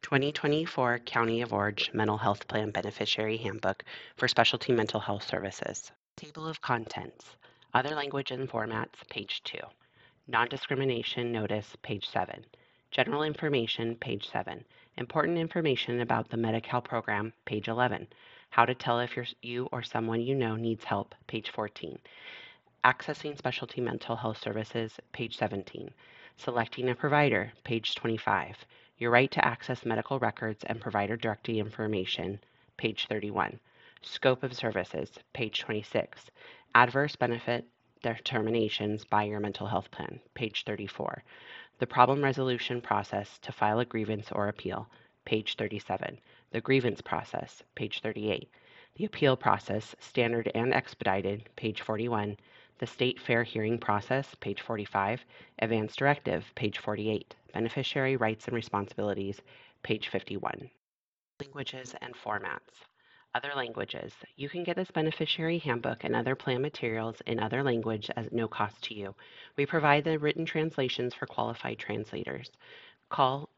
2024 County of Orange Mental Health Plan Beneficiary Handbook for Specialty Mental Health Services. Table of Contents. Other language and formats, page 2. Non-discrimination notice, page 7. General information, page 7. Important information about the Medi-Cal program, page 11. How to tell if you or someone you know needs help, page 14. Accessing specialty mental health services, page 17. Selecting a provider, page 25. Your right to access medical records and provider directory information, page 31. Scope of services, page 26. Adverse benefit determinations by your mental health plan, page 34. The problem resolution process to file a grievance or appeal, page 37. The grievance process, page 38. The appeal process, standard and expedited, page 41. The state fair hearing process, page 45. Advance directive, page 48. Beneficiary rights and responsibilities, page 51. Languages and formats. Other languages. You can get this beneficiary handbook and other plan materials in other language at no cost to you. We provide the written translations for qualified translators. Call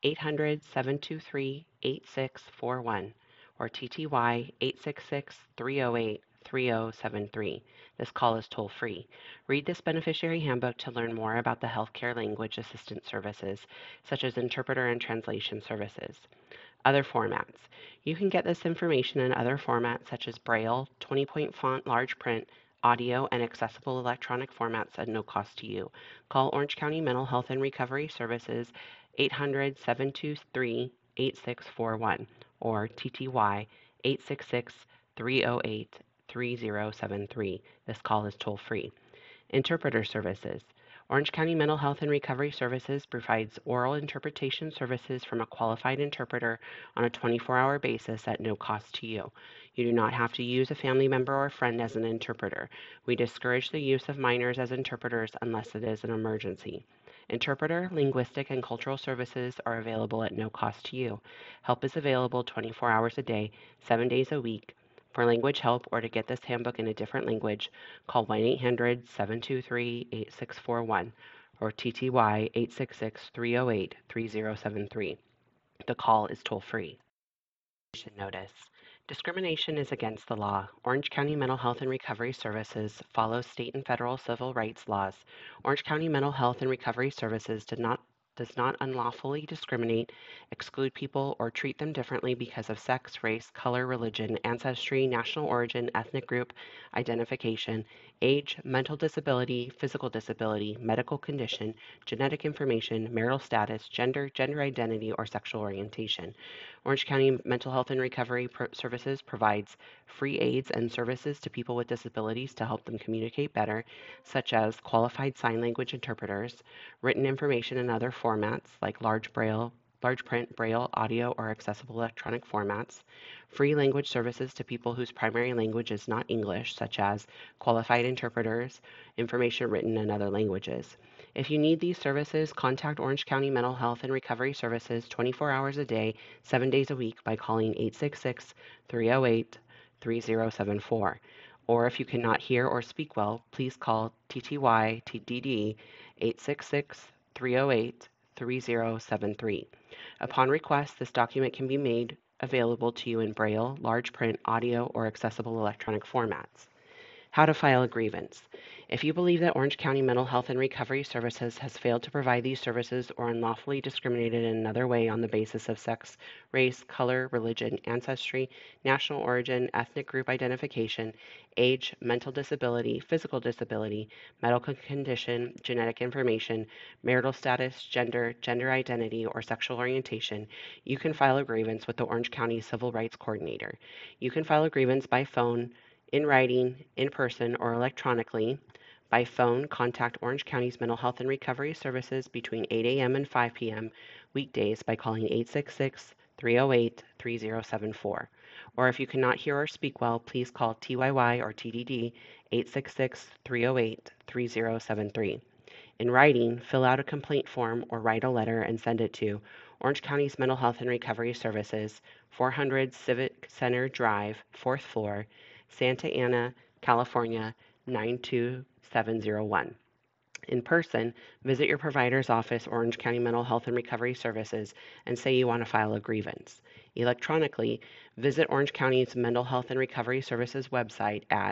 800-723-8641 or TTY 866-308-3073. This call is toll free. Read this beneficiary handbook to learn more about the healthcare language assistance services, such as interpreter and translation services. Other formats. You can get this information in other formats such as Braille, 20-point font, large print, audio, and accessible electronic formats at no cost to you. Call Orange County Mental Health and Recovery Services 800-723-8641 or TTY 866-308-3073. This call is toll free. Interpreter services. Orange County Mental Health and Recovery Services provides oral interpretation services from a qualified interpreter on a 24-hour basis at no cost to you. You do not have to use a family member or friend as an interpreter. We discourage the use of minors as interpreters unless it is an emergency. Interpreter, linguistic, and cultural services are available at no cost to you. Help is available 24 hours a day, 7 days a week. For language help or to get this handbook in a different language, call 1-800-723-8641 or TTY 866-308-3073. The call is toll free. Notice. Discrimination is against the law. Orange County Mental Health and Recovery Services follows state and federal civil rights laws. Orange County Mental Health and Recovery Services does not unlawfully discriminate, exclude people, or treat them differently because of sex, race, color, religion, ancestry, national origin, ethnic group, identification, age, mental disability, physical disability, medical condition, genetic information, marital status, gender identity, or sexual orientation. Orange County Mental Health and Recovery Services provides free aids and services to people with disabilities to help them communicate better, such as qualified sign language interpreters, written information in other formats like large print, Braille, audio, or accessible electronic formats, free language services to people whose primary language is not English, such as qualified interpreters, information written in other languages. If you need these services, contact Orange County Mental Health and Recovery Services 24 hours a day, 7 days a week by calling 866-308-3074. Or if you cannot hear or speak well, please call TTY TDD 866-308-3073. Upon request, this document can be made available to you in Braille, large print, audio, or accessible electronic formats. How to file a grievance. If you believe that Orange County Mental Health and Recovery Services has failed to provide these services or unlawfully discriminated in another way on the basis of sex, race, color, religion, ancestry, national origin, ethnic group identification, age, mental disability, physical disability, medical condition, genetic information, marital status, gender identity, or sexual orientation, you can file a grievance with the Orange County Civil Rights Coordinator. You can file a grievance by phone, in writing, in person, or electronically. By phone, contact Orange County's Mental Health and Recovery Services between 8 a.m. and 5 p.m. weekdays by calling 866-308-3074. Or if you cannot hear or speak well, please call TYY or TDD 866-308-3073. In writing, fill out a complaint form or write a letter and send it to Orange County's Mental Health and Recovery Services, 400 Civic Center Drive, 4th floor, Santa Ana, California, 92701. In person, visit your provider's office, Orange County Mental Health and Recovery Services, and say you want to file a grievance. Electronically, visit Orange County's Mental Health and Recovery Services website at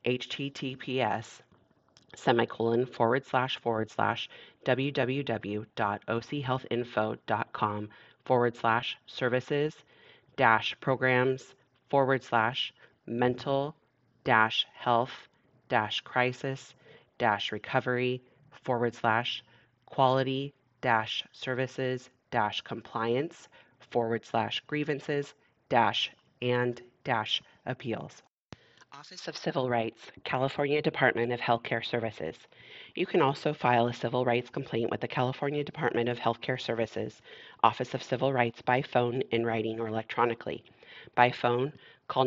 https://www.ochhealthinfo.com/services-programs/health-crisis-crisis-crisis-crisis-grievances-appeals. Office of Civil Rights, California Department of Healthcare Services. You can also file a civil rights complaint with the California Department of Healthcare Services, Office of Civil Rights by phone, in writing, or electronically. By phone, call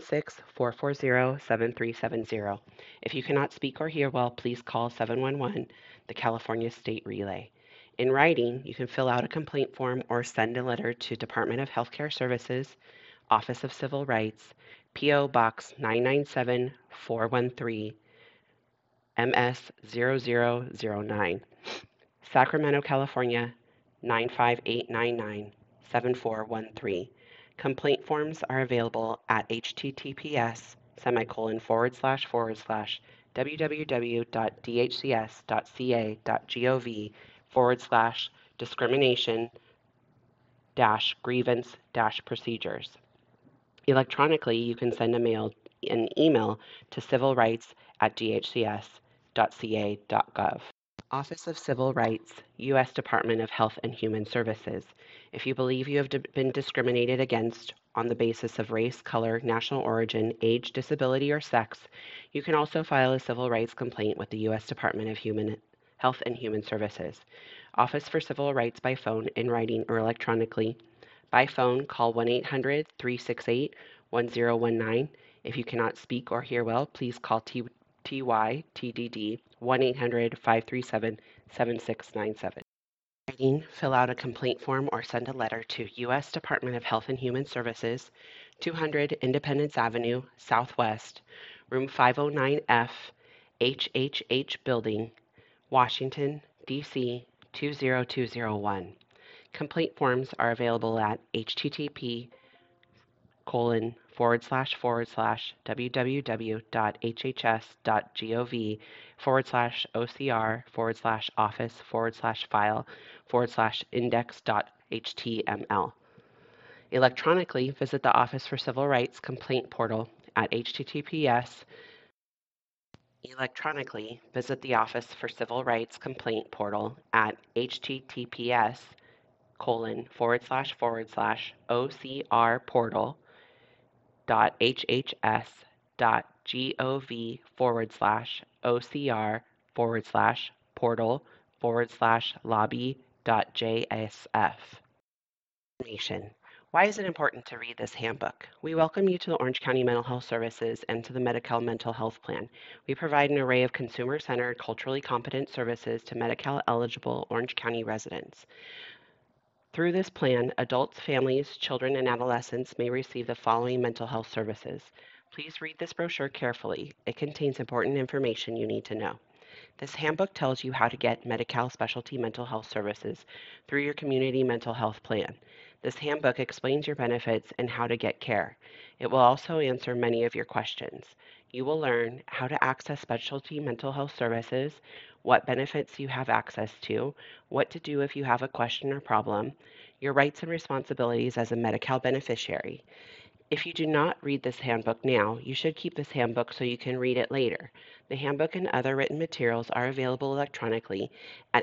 916-440-7370. If you cannot speak or hear well, please call 711, the California State Relay. In writing, you can fill out a complaint form or send a letter to Department of Healthcare Services, Office of Civil Rights, P.O. Box 997413, MS 0009, Sacramento, California 95899, 7413. Complaint forms are available at https://www.dhcs.ca.gov/discrimination-grievance-procedures. Electronically, you can send an email to civilrights@dhcs.ca.gov. Office of Civil Rights, U.S. Department of Health and Human Services. If you believe you have been discriminated against on the basis of race, color, national origin, age, disability, or sex, you can also file a civil rights complaint with the U.S. Department of Health and Human Services. Office for Civil Rights by phone, in writing, or electronically. By phone, call 1-800-368-1019. If you cannot speak or hear well, please call TYTDD 1-800-537-7697. Writing, fill out a complaint form or send a letter to U.S. Department of Health and Human Services, 200 Independence Avenue, Southwest, room 509F, HHH Building, Washington, D.C. 20201. Complaint forms are available at http://www.hhs.gov/ocr/file/index.html. Electronically, visit the Office for Civil Rights complaint portal at https://ocr.hhs.gov/portal/lobby.jsf. Why is it important to read this handbook? We welcome you to the Orange County Mental Health Services and to the Medi-Cal Mental Health Plan. We provide an array of consumer-centered, culturally competent services to Medi-Cal eligible Orange County residents. Through this plan, adults, families, children, and adolescents may receive the following mental health services. Please read this brochure carefully. It contains important information you need to know. This handbook tells you how to get Medi-Cal specialty mental health services through your community mental health plan. This handbook explains your benefits and how to get care. It will also answer many of your questions. You will learn how to access specialty mental health services, what benefits you have access to, what to do if you have a question or problem, your rights and responsibilities as a Medi-Cal beneficiary. If you do not read this handbook now, you should keep this handbook so you can read it later. The handbook and other written materials are available electronically at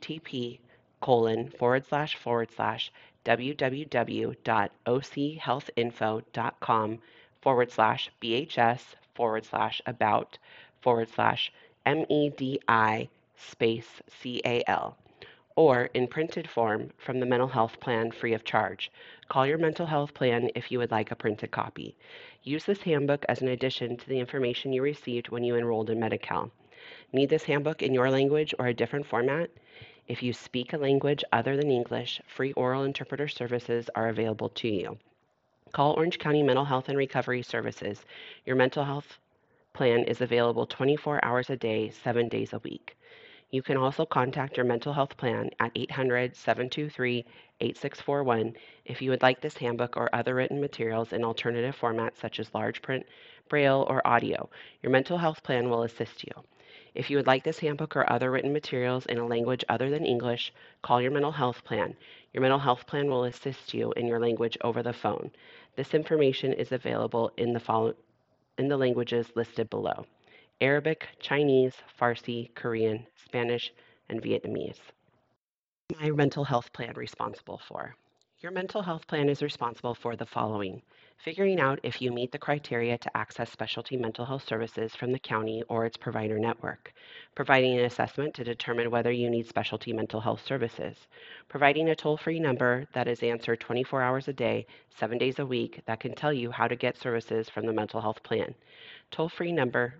http://www.ochhealthinfo.com/BHS/MEDI-CAL, or in printed form from the mental health plan free of charge. Call your mental health plan if you would like a printed copy. Use this handbook as an addition to the information you received when you enrolled in Medi-Cal. Need this handbook in your language or a different format? If you speak a language other than English, free oral interpreter services are available to you. Call Orange County Mental Health and Recovery Services. Your mental health plan is available 24 hours a day, 7 days a week. You can also contact your mental health plan at 800-723-8641 if you would like this handbook or other written materials in alternative formats such as large print, braille, or audio. Your mental health plan will assist you. If you would like this handbook or other written materials in a language other than English, call your mental health plan. Your mental health plan will assist you in your language over the phone. This information is available in the languages listed below: Arabic, Chinese, Farsi, Korean, Spanish, and Vietnamese. My mental health plan responsible for. Your mental health plan is responsible for the following: figuring out if you meet the criteria to access specialty mental health services from the county or its provider network, providing an assessment to determine whether you need specialty mental health services, providing a toll-free number that is answered 24 hours a day, 7 days a week that can tell you how to get services from the mental health plan. Toll-free number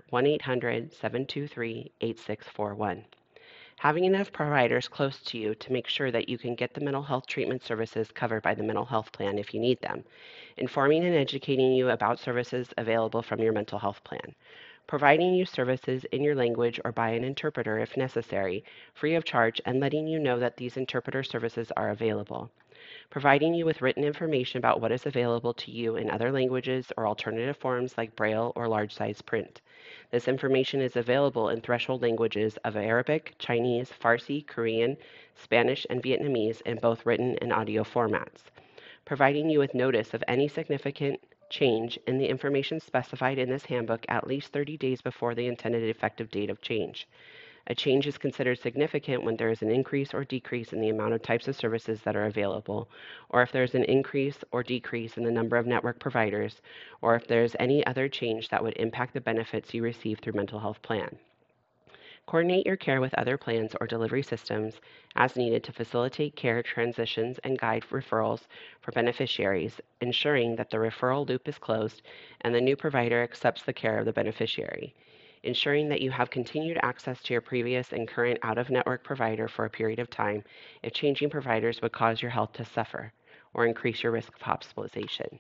1-800-723-8641. Having enough providers close to you to make sure that you can get the mental health treatment services covered by the mental health plan if you need them. Informing and educating you about services available from your mental health plan. Providing you services in your language or by an interpreter if necessary, free of charge, and letting you know that these interpreter services are available. Providing you with written information about what is available to you in other languages or alternative forms like Braille or large size print. This information is available in threshold languages of Arabic, Chinese, Farsi, Korean, Spanish, and Vietnamese in both written and audio formats. Providing you with notice of any significant change in the information specified in this handbook at least 30 days before the intended effective date of change. A change is considered significant when there is an increase or decrease in the amount of types of services that are available, or if there is an increase or decrease in the number of network providers, or if there is any other change that would impact the benefits you receive through mental health plan. Coordinate your care with other plans or delivery systems as needed to facilitate care transitions and guide referrals for beneficiaries, ensuring that the referral loop is closed and the new provider accepts the care of the beneficiary. Ensuring that you have continued access to your previous and current out-of-network provider for a period of time if changing providers would cause your health to suffer or increase your risk of hospitalization.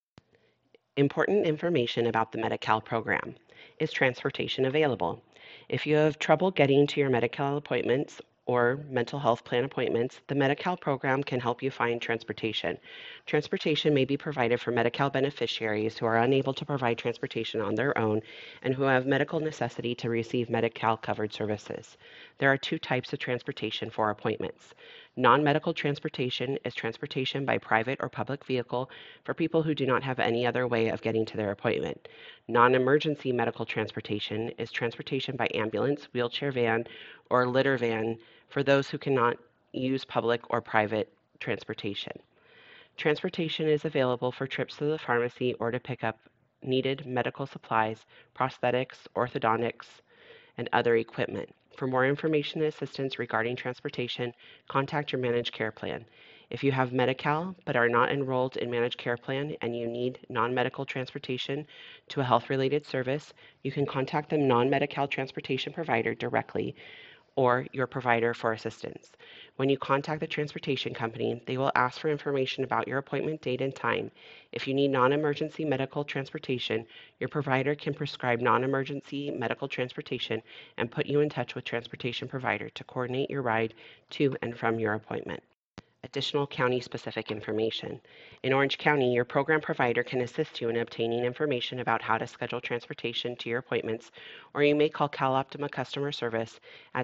Important information about the Medi-Cal program. Is transportation available? If you have trouble getting to your Medi-Cal appointments or mental health plan appointments, the Medi-Cal program can help you find transportation. Transportation may be provided for Medi-Cal beneficiaries who are unable to provide transportation on their own and who have medical necessity to receive Medi-Cal covered services. There are two types of transportation for appointments. Non-medical transportation is transportation by private or public vehicle for people who do not have any other way of getting to their appointment. Non-emergency medical transportation is transportation by ambulance, wheelchair van, or litter van for those who cannot use public or private transportation. Transportation is available for trips to the pharmacy or to pick up needed medical supplies, prosthetics, orthodontics, and other equipment. For more information and assistance regarding transportation, contact your managed care plan. If you have Medi-Cal but are not enrolled in managed care plan and you need non-medical transportation to a health-related service, you can contact the non-Medi-Cal transportation provider directly or your provider for assistance. When you contact the transportation company, they will ask for information about your appointment date and time. If you need non-emergency medical transportation, your provider can prescribe non-emergency medical transportation and put you in touch with transportation provider to coordinate your ride to and from your appointment. Additional county-specific information. In Orange County, your program provider can assist you in obtaining information about how to schedule transportation to your appointments, or you may call CalOptima customer service at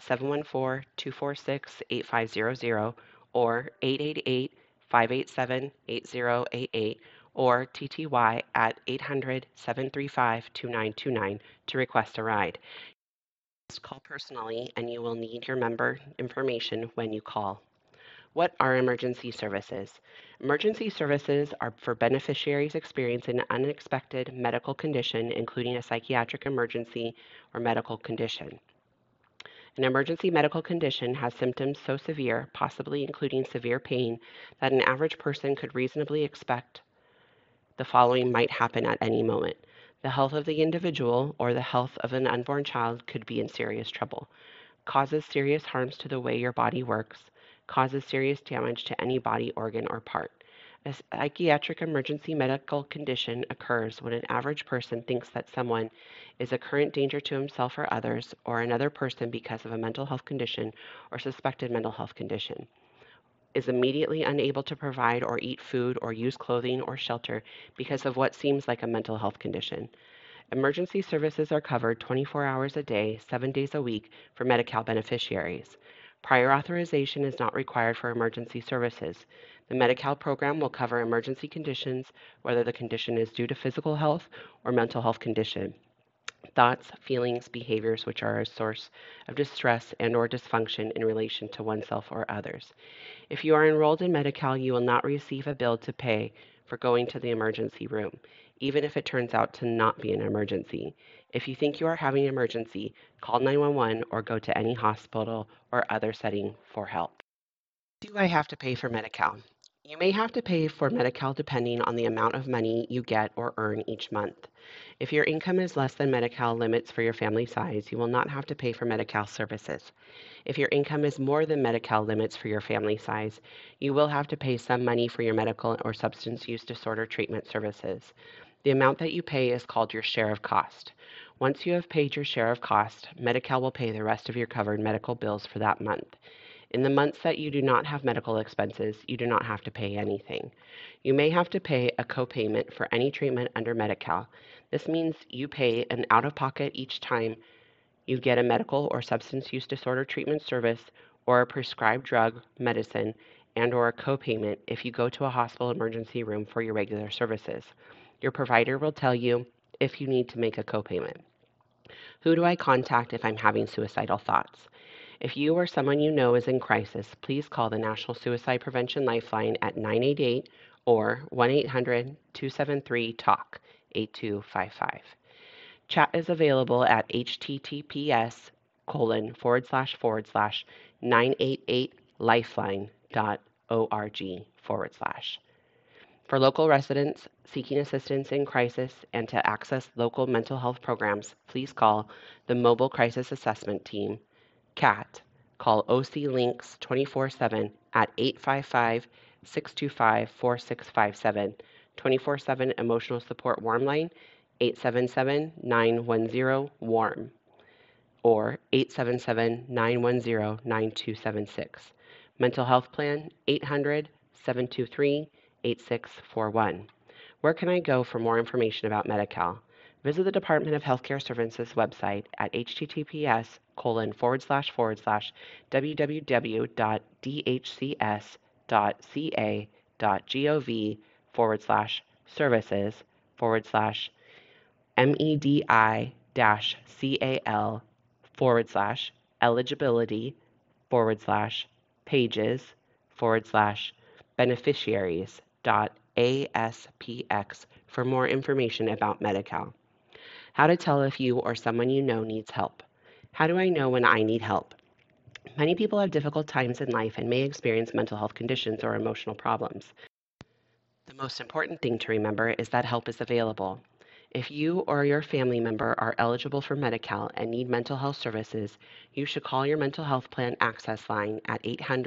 714-246-8500 or 888-587-8088 or TTY at 800-735-2929 to request a ride. Just call personally and you will need your member information when you call. What are emergency services? Emergency services are for beneficiaries experiencing an unexpected medical condition, including a psychiatric emergency or medical condition. An emergency medical condition has symptoms so severe, possibly including severe pain, that an average person could reasonably expect the following might happen at any moment. The health of the individual or the health of an unborn child could be in serious trouble. Causes serious harms to the way your body works. Causes serious damage to any body organ or part. A psychiatric emergency medical condition occurs when an average person thinks that someone is a current danger to himself or others, or another person because of a mental health condition or suspected mental health condition, is immediately unable to provide or eat food or use clothing or shelter because of what seems like a mental health condition. Emergency services are covered 24 hours a day, 7 days a week for Medi-Cal beneficiaries. Prior authorization is not required for emergency services. The Medi-Cal program will cover emergency conditions, whether the condition is due to physical health or mental health condition. Thoughts, feelings, behaviors which are a source of distress and or dysfunction in relation to oneself or others. If you are enrolled in Medi-Cal, you will not receive a bill to pay for going to the emergency room, even if it turns out to not be an emergency. If you think you are having an emergency, call 911 or go to any hospital or other setting for help. Do I have to pay for Medi-Cal? You may have to pay for Medi-Cal depending on the amount of money you get or earn each month. If your income is less than Medi-Cal limits for your family size, you will not have to pay for Medi-Cal services. If your income is more than Medi-Cal limits for your family size, you will have to pay some money for your medical or substance use disorder treatment services. The amount that you pay is called your share of cost. Once you have paid your share of cost, Medi-Cal will pay the rest of your covered medical bills for that month. In the months that you do not have medical expenses, you do not have to pay anything. You may have to pay a copayment for any treatment under Medi-Cal. This means you pay an out-of-pocket each time you get a medical or substance use disorder treatment service or a prescribed drug, medicine, and or a copayment if you go to a hospital emergency room for your regular services. Your provider will tell you if you need to make a copayment. Who do I contact if I'm having suicidal thoughts? If you or someone you know is in crisis, please call the National Suicide Prevention Lifeline at 988 or 1-800-273-TALK 8255. Chat is available at https://988lifeline.org/. For local residents seeking assistance in crisis and to access local mental health programs, please call the Mobile Crisis Assessment Team, CAT. Call OC Links 24/7 at 855-625-4657, 24/7 Emotional Support Warm Line 877-910-WARM or 877-910-9276. Mental Health Plan 800-723-8641. Where can I go for more information about Medi-Cal? Visit the Department of Healthcare Services website at https://www.dhcs.ca.gov/eligibility/beneficiaries.aspx for more information about Medi-Cal. How to tell if you or someone you know needs help. How do I know when I need help? Many people have difficult times in life and may experience mental health conditions or emotional problems. The most important thing to remember is that help is available. If you or your family member are eligible for Medi-Cal and need mental health services, you should call your mental health plan access line at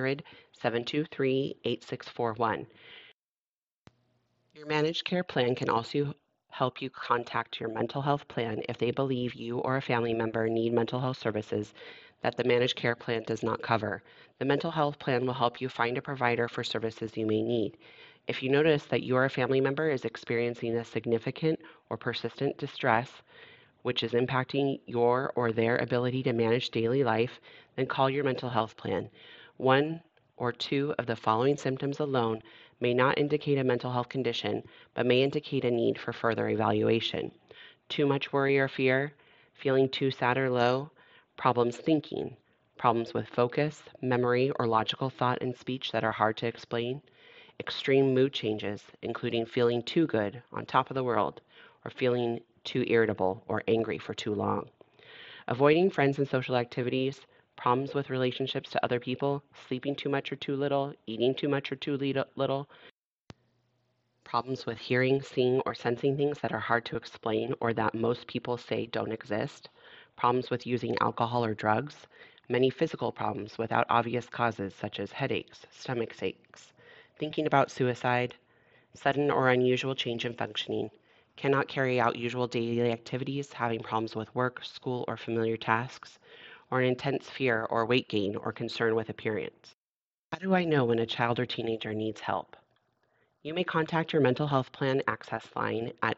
800-723-8641. Your managed care plan can also help you contact your mental health plan if they believe you or a family member need mental health services that the managed care plan does not cover. The mental health plan will help you find a provider for services you may need. If you notice that your family member is experiencing a significant or persistent distress, which is impacting your or their ability to manage daily life, then call your mental health plan. One or two of the following symptoms alone may not indicate a mental health condition, but may indicate a need for further evaluation. Too much worry or fear, feeling too sad or low, problems thinking, problems with focus, memory, or logical thought and speech that are hard to explain, extreme mood changes, including feeling too good, on top of the world, or feeling too irritable or angry for too long. Avoiding friends and social activities, problems with relationships to other people, sleeping too much or too little, eating too much or too little, problems with hearing, seeing, or sensing things that are hard to explain or that most people say don't exist, problems with using alcohol or drugs, many physical problems without obvious causes such as headaches, stomach aches, thinking about suicide, sudden or unusual change in functioning, cannot carry out usual daily activities, having problems with work, school, or familiar tasks, or an intense fear or weight gain or concern with appearance. How do I know when a child or teenager needs help? You may contact your mental health plan access line at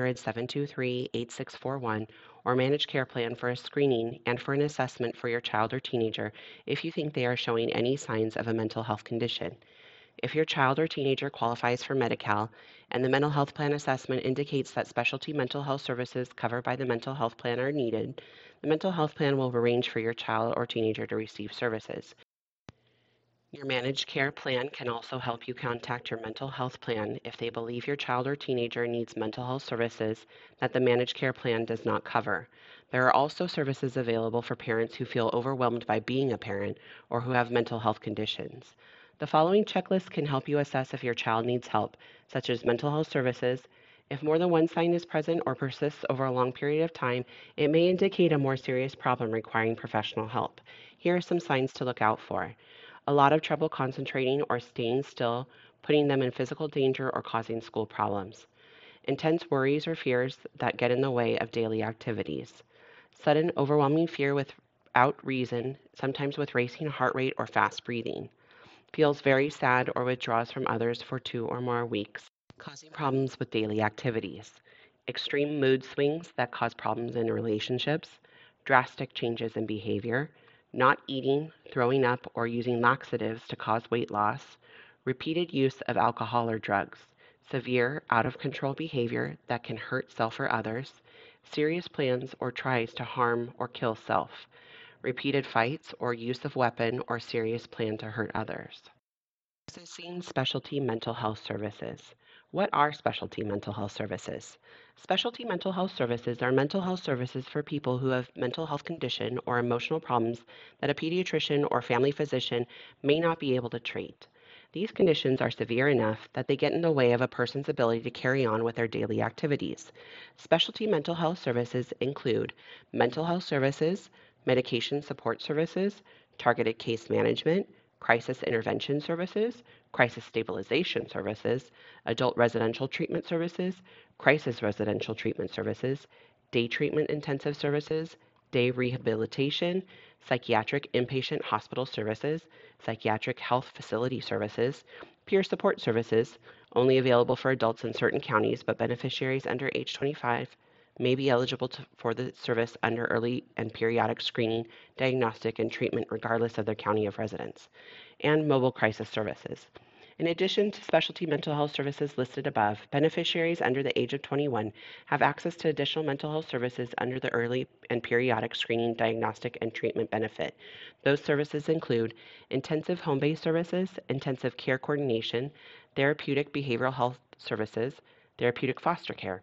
800-723-8641 or managed care plan for a screening and for an assessment for your child or teenager if you think they are showing any signs of a mental health condition. If your child or teenager qualifies for Medi-Cal and the mental health plan assessment indicates that specialty mental health services covered by the mental health plan are needed, the mental health plan will arrange for your child or teenager to receive services. Your managed care plan can also help you contact your mental health plan if they believe your child or teenager needs mental health services that the managed care plan does not cover. There are also services available for parents who feel overwhelmed by being a parent or who have mental health conditions. The following checklist can help you assess if your child needs help, such as mental health services. If more than one sign is present or persists over a long period of time, it may indicate a more serious problem requiring professional help. Here are some signs to look out for: a lot of trouble concentrating or staying still, putting them in physical danger or causing school problems, intense worries or fears that get in the way of daily activities, sudden overwhelming fear without reason, sometimes with racing heart rate or fast breathing, feels very sad or withdraws from others for 2 or more weeks, causing problems with daily activities, extreme mood swings that cause problems in relationships, drastic changes in behavior, not eating, throwing up, or using laxatives to cause weight loss, repeated use of alcohol or drugs, severe, out of control behavior that can hurt self or others, serious plans or tries to harm or kill self, repeated fights or use of weapon or serious plan to hurt others. Accessing specialty mental health services. What are specialty mental health services? Specialty mental health services are mental health services for people who have mental health condition or emotional problems that a pediatrician or family physician may not be able to treat. These conditions are severe enough that they get in the way of a person's ability to carry on with their daily activities. Specialty mental health services include mental health services, medication support services, targeted case management, crisis intervention services, crisis stabilization services, adult residential treatment services, crisis residential treatment services, day treatment intensive services, day rehabilitation, psychiatric inpatient hospital services, psychiatric health facility services, peer support services, only available for adults in certain counties, but beneficiaries under age 25 may be eligible for the service under early and periodic screening, diagnostic, and treatment regardless of their county of residence, and mobile crisis services. In addition to specialty mental health services listed above, beneficiaries under the age of 21 have access to additional mental health services under the early and periodic screening, diagnostic, and treatment benefit. Those services include intensive home-based services, intensive care coordination, therapeutic behavioral health services, therapeutic foster care.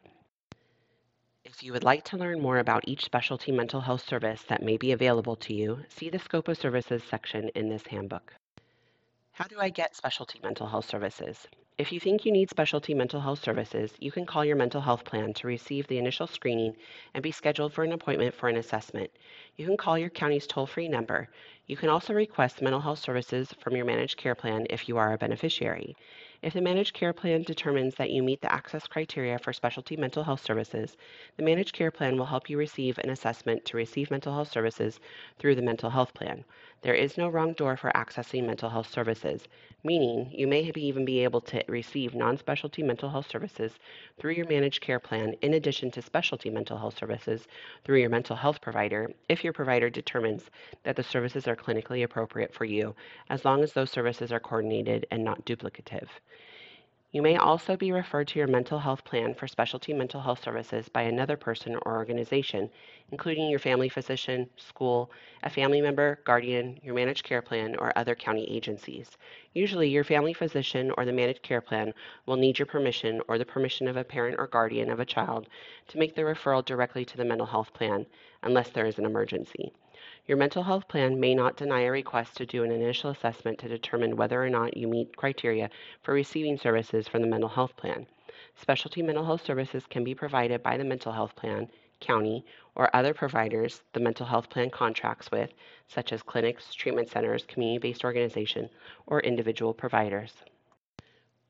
If you would like to learn more about each specialty mental health service that may be available to you, see the Scope of Services section in this handbook. How do I get specialty mental health services? If you think you need specialty mental health services, you can call your mental health plan to receive the initial screening and be scheduled for an appointment for an assessment. You can call your county's toll-free number. You can also request mental health services from your managed care plan if you are a beneficiary. If the managed care plan determines that you meet the access criteria for specialty mental health services, the managed care plan will help you receive an assessment to receive mental health services through the mental health plan. There is no wrong door for accessing mental health services, meaning you may even be able to receive non-specialty mental health services through your managed care plan in addition to specialty mental health services through your mental health provider if your provider determines that the services are clinically appropriate for you, as long as those services are coordinated and not duplicative. You may also be referred to your mental health plan for specialty mental health services by another person or organization, including your family physician, school, a family member, guardian, your managed care plan, or other county agencies. Usually, your family physician or the managed care plan will need your permission or the permission of a parent or guardian of a child to make the referral directly to the mental health plan, unless there is an emergency. Your mental health plan may not deny a request to do an initial assessment to determine whether or not you meet criteria for receiving services from the mental health plan. Specialty mental health services can be provided by the mental health plan, county, or other providers the mental health plan contracts with, such as clinics, treatment centers, community-based organizations, or individual providers.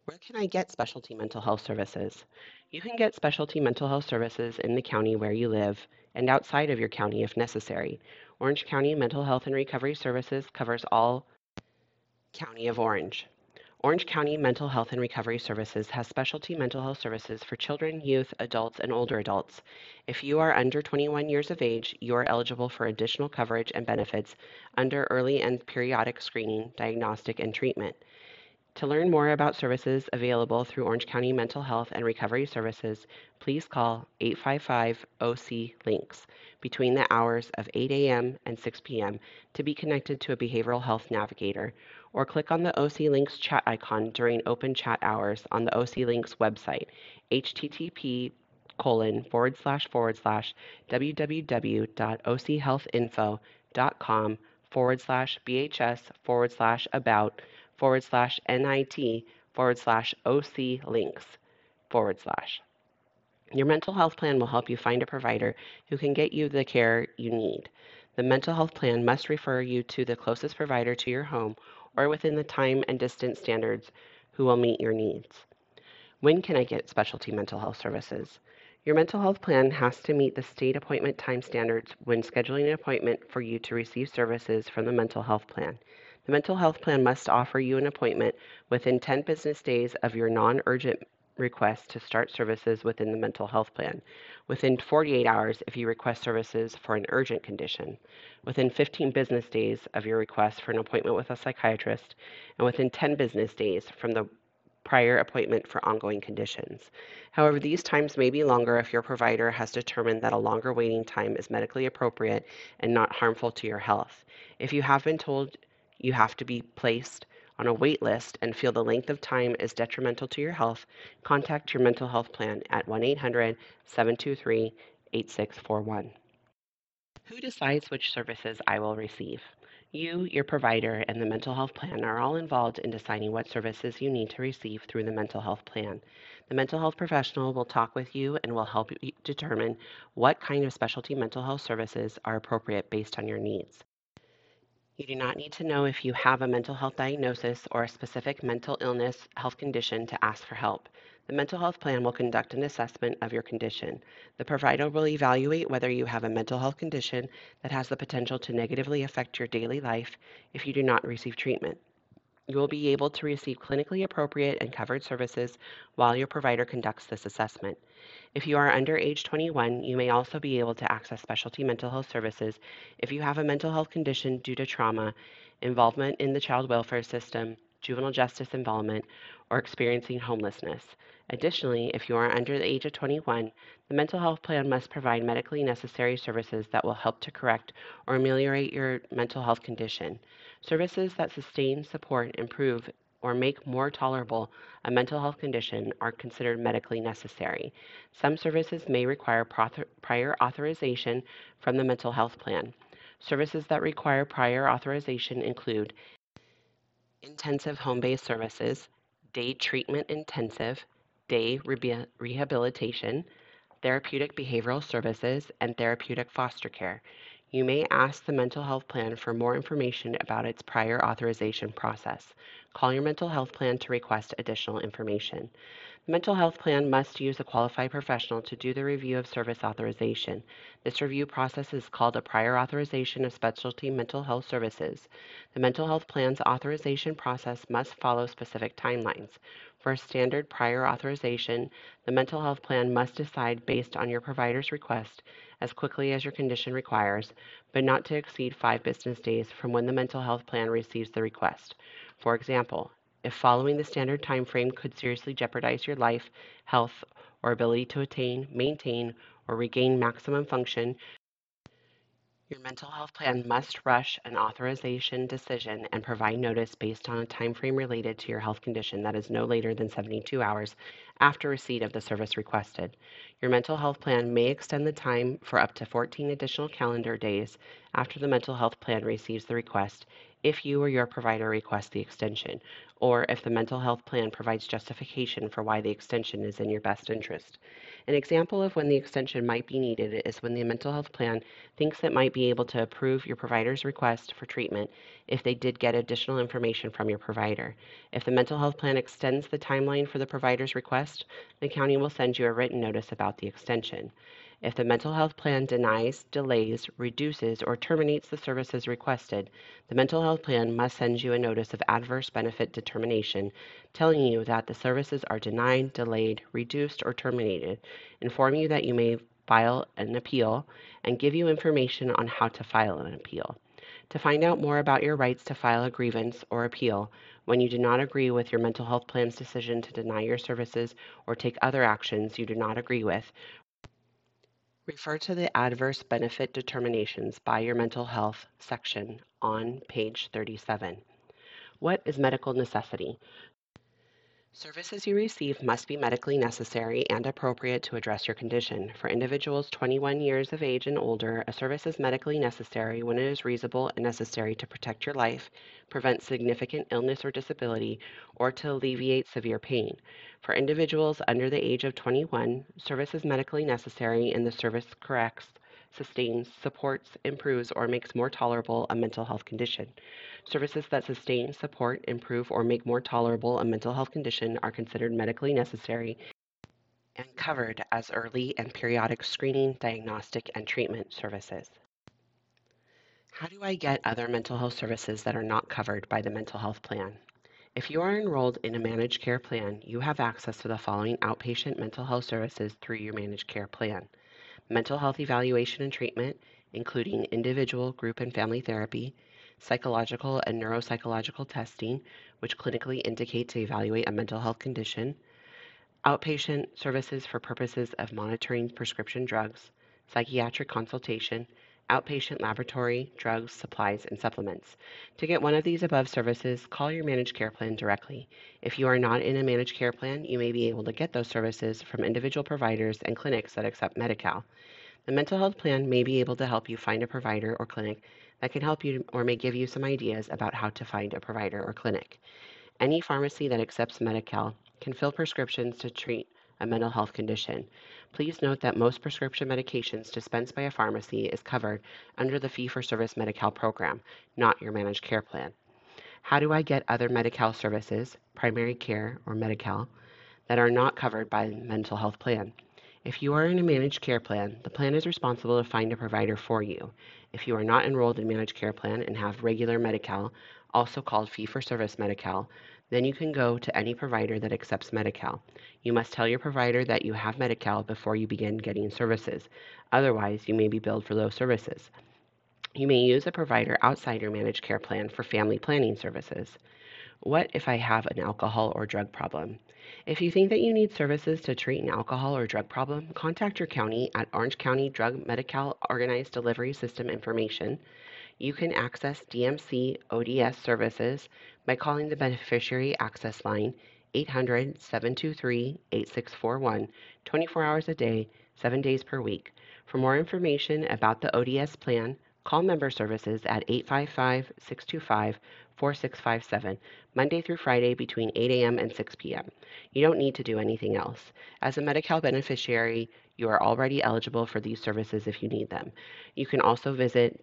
Where can I get specialty mental health services? You can get specialty mental health services in the county where you live and outside of your county if necessary. Orange County Mental Health and Recovery Services covers all County of Orange. Orange County Mental Health and Recovery Services has specialty mental health services for children, youth, adults, and older adults. If you are under 21 years of age, you are eligible for additional coverage and benefits under early and periodic screening, diagnostic, and treatment. To learn more about services available through Orange County Mental Health and Recovery Services, please call 855 OC Links between the hours of 8 a.m. and 6 p.m. to be connected to a behavioral health navigator, or click on the OC Links chat icon during open chat hours on the OC Links website, http://www.ochhealthinfo.com/about/NIT/OC links/. Your mental health plan will help you find a provider who can get you the care you need. The mental health plan must refer you to the closest provider to your home or within the time and distance standards who will meet your needs. When can I get specialty mental health services? Your mental health plan has to meet the state appointment time standards when scheduling an appointment for you to receive services from the mental health plan. The mental health plan must offer you an appointment within 10 business days of your non-urgent request to start services within the mental health plan, within 48 hours if you request services for an urgent condition, within 15 business days of your request for an appointment with a psychiatrist, and within 10 business days from the prior appointment for ongoing conditions. However, these times may be longer if your provider has determined that a longer waiting time is medically appropriate and not harmful to your health. If you have been told you have to be placed on a wait list and feel the length of time is detrimental to your health, contact your mental health plan at 1-800-723-8641. Who decides which services I will receive? You, your provider, and the mental health plan are all involved in deciding what services you need to receive through the mental health plan. The mental health professional will talk with you and will help you determine what kind of specialty mental health services are appropriate based on your needs. You do not need to know if you have a mental health diagnosis or a specific mental illness health condition to ask for help. The mental health plan will conduct an assessment of your condition. The provider will evaluate whether you have a mental health condition that has the potential to negatively affect your daily life if you do not receive treatment. You will be able to receive clinically appropriate and covered services while your provider conducts this assessment. If you are under age 21, you may also be able to access specialty mental health services if you have a mental health condition due to trauma, involvement in the child welfare system, juvenile justice involvement, or experiencing homelessness. Additionally, if you are under the age of 21, the mental health plan must provide medically necessary services that will help to correct or ameliorate your mental health condition. Services that sustain, support, improve, or make more tolerable a mental health condition are considered medically necessary. Some services may require prior authorization from the mental health plan. Services that require prior authorization include intensive home-based services, day treatment intensive, day rehabilitation, therapeutic behavioral services, and therapeutic foster care. You may ask the mental health plan for more information about its prior authorization process. Call your mental health plan to request additional information. The mental health plan must use a qualified professional to do the review of service authorization. This review process is called a prior authorization of specialty mental health services. The mental health plan's authorization process must follow specific timelines. For a standard prior authorization, the mental health plan must decide based on your provider's request as quickly as your condition requires, but not to exceed 5 business days from when the mental health plan receives the request. For example, if following the standard time frame could seriously jeopardize your life, health, or ability to attain, maintain, or regain maximum function, your mental health plan must rush an authorization decision and provide notice based on a time frame related to your health condition that is no later than 72 hours after receipt of the service requested. Your mental health plan may extend the time for up to 14 additional calendar days after the mental health plan receives the request if you or your provider requests the extension, or if the mental health plan provides justification for why the extension is in your best interest. An example of when the extension might be needed is when the mental health plan thinks it might be able to approve your provider's request for treatment if they did get additional information from your provider. If the mental health plan extends the timeline for the provider's request, the county will send you a written notice about the extension. If the mental health plan denies, delays, reduces, or terminates the services requested, the mental health plan must send you a notice of adverse benefit determination telling you that the services are denied, delayed, reduced, or terminated, inform you that you may file an appeal, and give you information on how to file an appeal. To find out more about your rights to file a grievance or appeal when you do not agree with your mental health plan's decision to deny your services or take other actions you do not agree with, refer to the Adverse Benefit Determinations by Your Mental Health section on page 37. What is medical necessity? Services you receive must be medically necessary and appropriate to address your condition. For individuals 21 years of age and older, a service is medically necessary when it is reasonable and necessary to protect your life, prevent significant illness or disability, or to alleviate severe pain. For individuals under the age of 21, service is medically necessary and the service corrects, sustains, supports, improves, or makes more tolerable a mental health condition. Services that sustain, support, improve, or make more tolerable a mental health condition are considered medically necessary and covered as early and periodic screening, diagnostic, and treatment services. How do I get other mental health services that are not covered by the mental health plan? If you are enrolled in a managed care plan, you have access to the following outpatient mental health services through your managed care plan: mental health evaluation and treatment, including individual, group, and family therapy, psychological and neuropsychological testing, which clinically indicate to evaluate a mental health condition, outpatient services for purposes of monitoring prescription drugs, psychiatric consultation, outpatient laboratory, drugs, supplies, and supplements. To get one of these above services, call your managed care plan directly. If you are not in a managed care plan, you may be able to get those services from individual providers and clinics that accept Medi-Cal. The mental health plan may be able to help you find a provider or clinic that can help you or may give you some ideas about how to find a provider or clinic. Any pharmacy that accepts Medi-Cal can fill prescriptions to treat a mental health condition. Please note that most prescription medications dispensed by a pharmacy is covered under the fee-for-service Medi-Cal program, not your managed care plan. How do I get other Medi-Cal services, primary care or Medi-Cal, that are not covered by the mental health plan? If you are in a managed care plan, the plan is responsible to find a provider for you. If you are not enrolled in managed care plan and have regular Medi-Cal, also called fee-for-service Medi-Cal, then you can go to any provider that accepts Medi-Cal. You must tell your provider that you have Medi-Cal before you begin getting services. Otherwise, you may be billed for those services. You may use a provider outside your managed care plan for family planning services. What if I have an alcohol or drug problem? If you think that you need services to treat an alcohol or drug problem, contact your county at Orange County Drug Medi-Cal Organized Delivery System information. You can access DMC ODS services by calling the Beneficiary Access Line 800-723-8641, 24 hours a day, 7 days per week. For more information about the ODS plan, call member services at 855-625-4657, Monday through Friday between 8 a.m. and 6 p.m. You don't need to do anything else. As a Medi-Cal beneficiary, you are already eligible for these services if you need them. You can also visit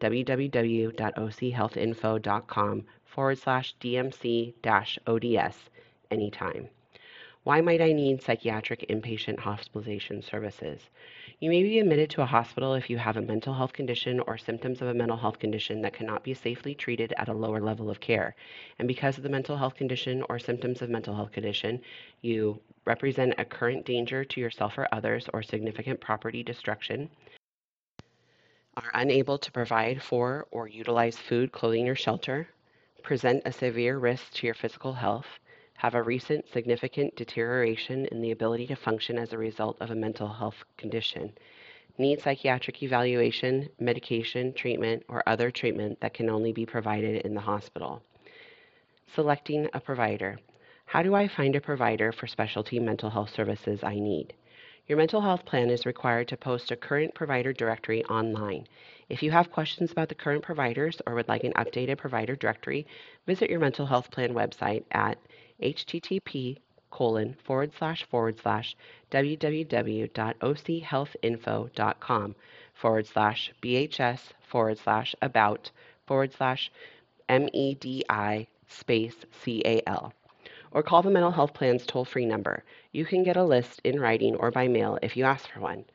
www.ochhealthinfo.com/DMC-ODS anytime. Why might I need psychiatric inpatient hospitalization services? You may be admitted to a hospital if you have a mental health condition or symptoms of a mental health condition that cannot be safely treated at a lower level of care. And because of the mental health condition or symptoms of mental health condition, you represent a current danger to yourself or others or significant property destruction, are unable to provide for or utilize food, clothing, or shelter, present a severe risk to your physical health, have a recent significant deterioration in the ability to function as a result of a mental health condition, need psychiatric evaluation, medication, treatment, or other treatment that can only be provided in the hospital. Selecting a provider. How do I find a provider for specialty mental health services I need? Your mental health plan is required to post a current provider directory online. If you have questions about the current providers or would like an updated provider directory, visit your mental health plan website at http:// https://www.ochealthinfo.com/BHS/MEDI-CAL, or call the Mental Health Plan's toll-free number. You can get a list in writing or by mail if you ask for one.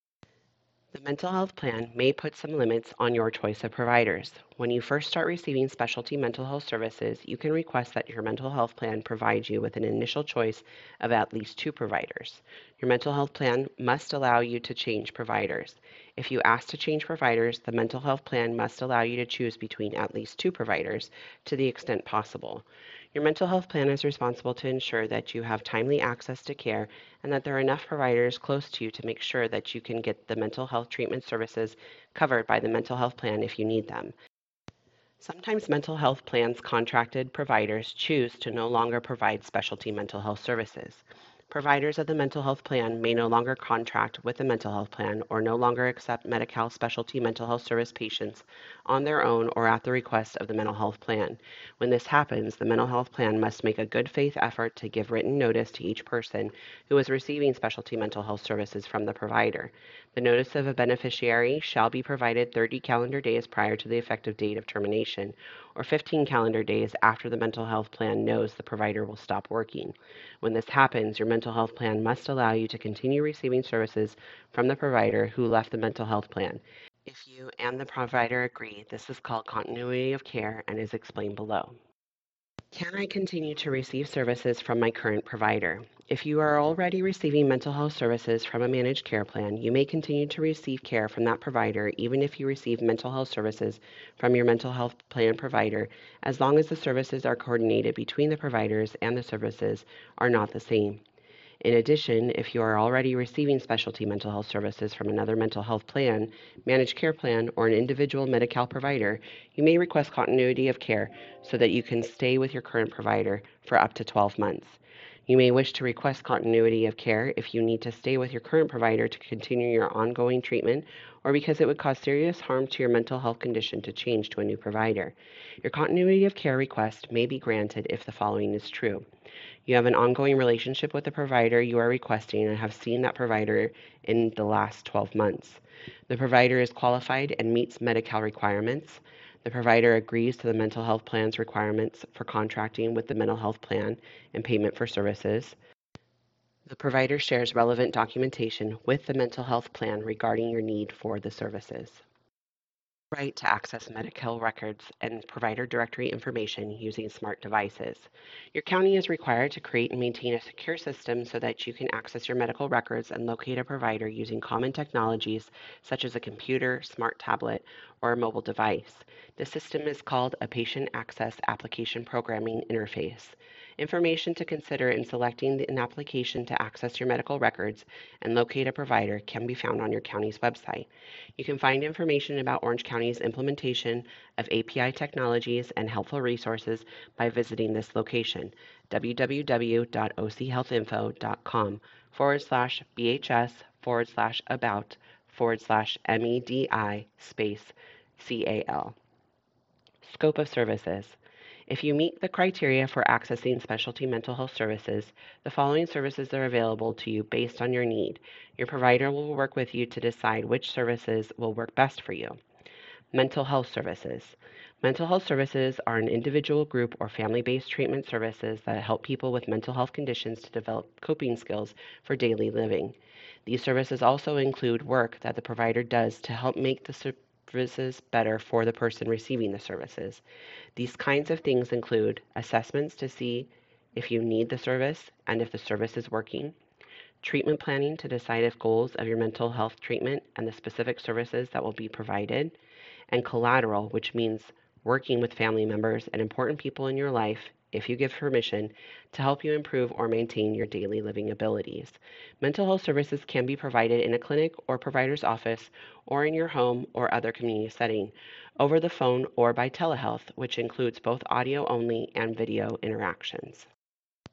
The mental health plan may put some limits on your choice of providers. When you first start receiving specialty mental health services, you can request that your mental health plan provide you with an initial choice of at least 2 providers. Your mental health plan must allow you to change providers. If you ask to change providers, the mental health plan must allow you to choose between at least 2 providers to the extent possible. Your mental health plan is responsible to ensure that you have timely access to care and that there are enough providers close to you to make sure that you can get the mental health treatment services covered by the mental health plan if you need them. Sometimes mental health plans' contracted providers choose to no longer provide specialty mental health services. Providers of the mental health plan may no longer contract with the mental health plan or no longer accept Medi-Cal specialty mental health service patients on their own or at the request of the mental health plan. When this happens, the mental health plan must make a good faith effort to give written notice to each person who is receiving specialty mental health services from the provider. The notice of a beneficiary shall be provided 30 calendar days prior to the effective date of termination, or 15 calendar days after the mental health plan knows the provider will stop working. When this happens, your mental health plan must allow you to continue receiving services from the provider who left the mental health plan. If you and the provider agree, this is called continuity of care and is explained below. Can I continue to receive services from my current provider? If you are already receiving mental health services from a managed care plan, you may continue to receive care from that provider even if you receive mental health services from your mental health plan provider, as long as the services are coordinated between the providers and the services are not the same. In addition, if you are already receiving specialty mental health services from another mental health plan, managed care plan, or an individual Medi-Cal provider, you may request continuity of care so that you can stay with your current provider for up to 12 months. You may wish to request continuity of care if you need to stay with your current provider to continue your ongoing treatment or because it would cause serious harm to your mental health condition to change to a new provider. Your continuity of care request may be granted if the following is true. You have an ongoing relationship with the provider you are requesting and have seen that provider in the last 12 months. The provider is qualified and meets Medi-Cal requirements. The provider agrees to the mental health plan's requirements for contracting with the mental health plan and payment for services. The provider shares relevant documentation with the mental health plan regarding your need for the services. Right to access Medi-Cal records and provider directory information using smart devices. Your county is required to create and maintain a secure system so that you can access your medical records and locate a provider using common technologies such as a computer, smart tablet, or a mobile device. The system is called a Patient Access Application Programming Interface. Information to consider in selecting an application to access your medical records and locate a provider can be found on your county's website. You can find information about Orange County's implementation of API technologies and helpful resources by visiting this location, www.ochealthinfo.com/BHS/about/MEDI-CAL. Scope of services. If you meet the criteria for accessing specialty mental health services, the following services are available to you based on your need. Your provider will work with you to decide which services will work best for you. Mental health services. Mental health services are an individual, group, or family-based treatment services that help people with mental health conditions to develop coping skills for daily living. These services also include work that the provider does to help make the services better for the person receiving the services. These kinds of things include assessments to see if you need the service and if the service is working, treatment planning to decide if goals of your mental health treatment and the specific services that will be provided, and collateral, which means working with family members and important people in your life, if you give permission, to help you improve or maintain your daily living abilities. Mental health services can be provided in a clinic or provider's office or in your home or other community setting, over the phone or by telehealth, which includes both audio only and video interactions.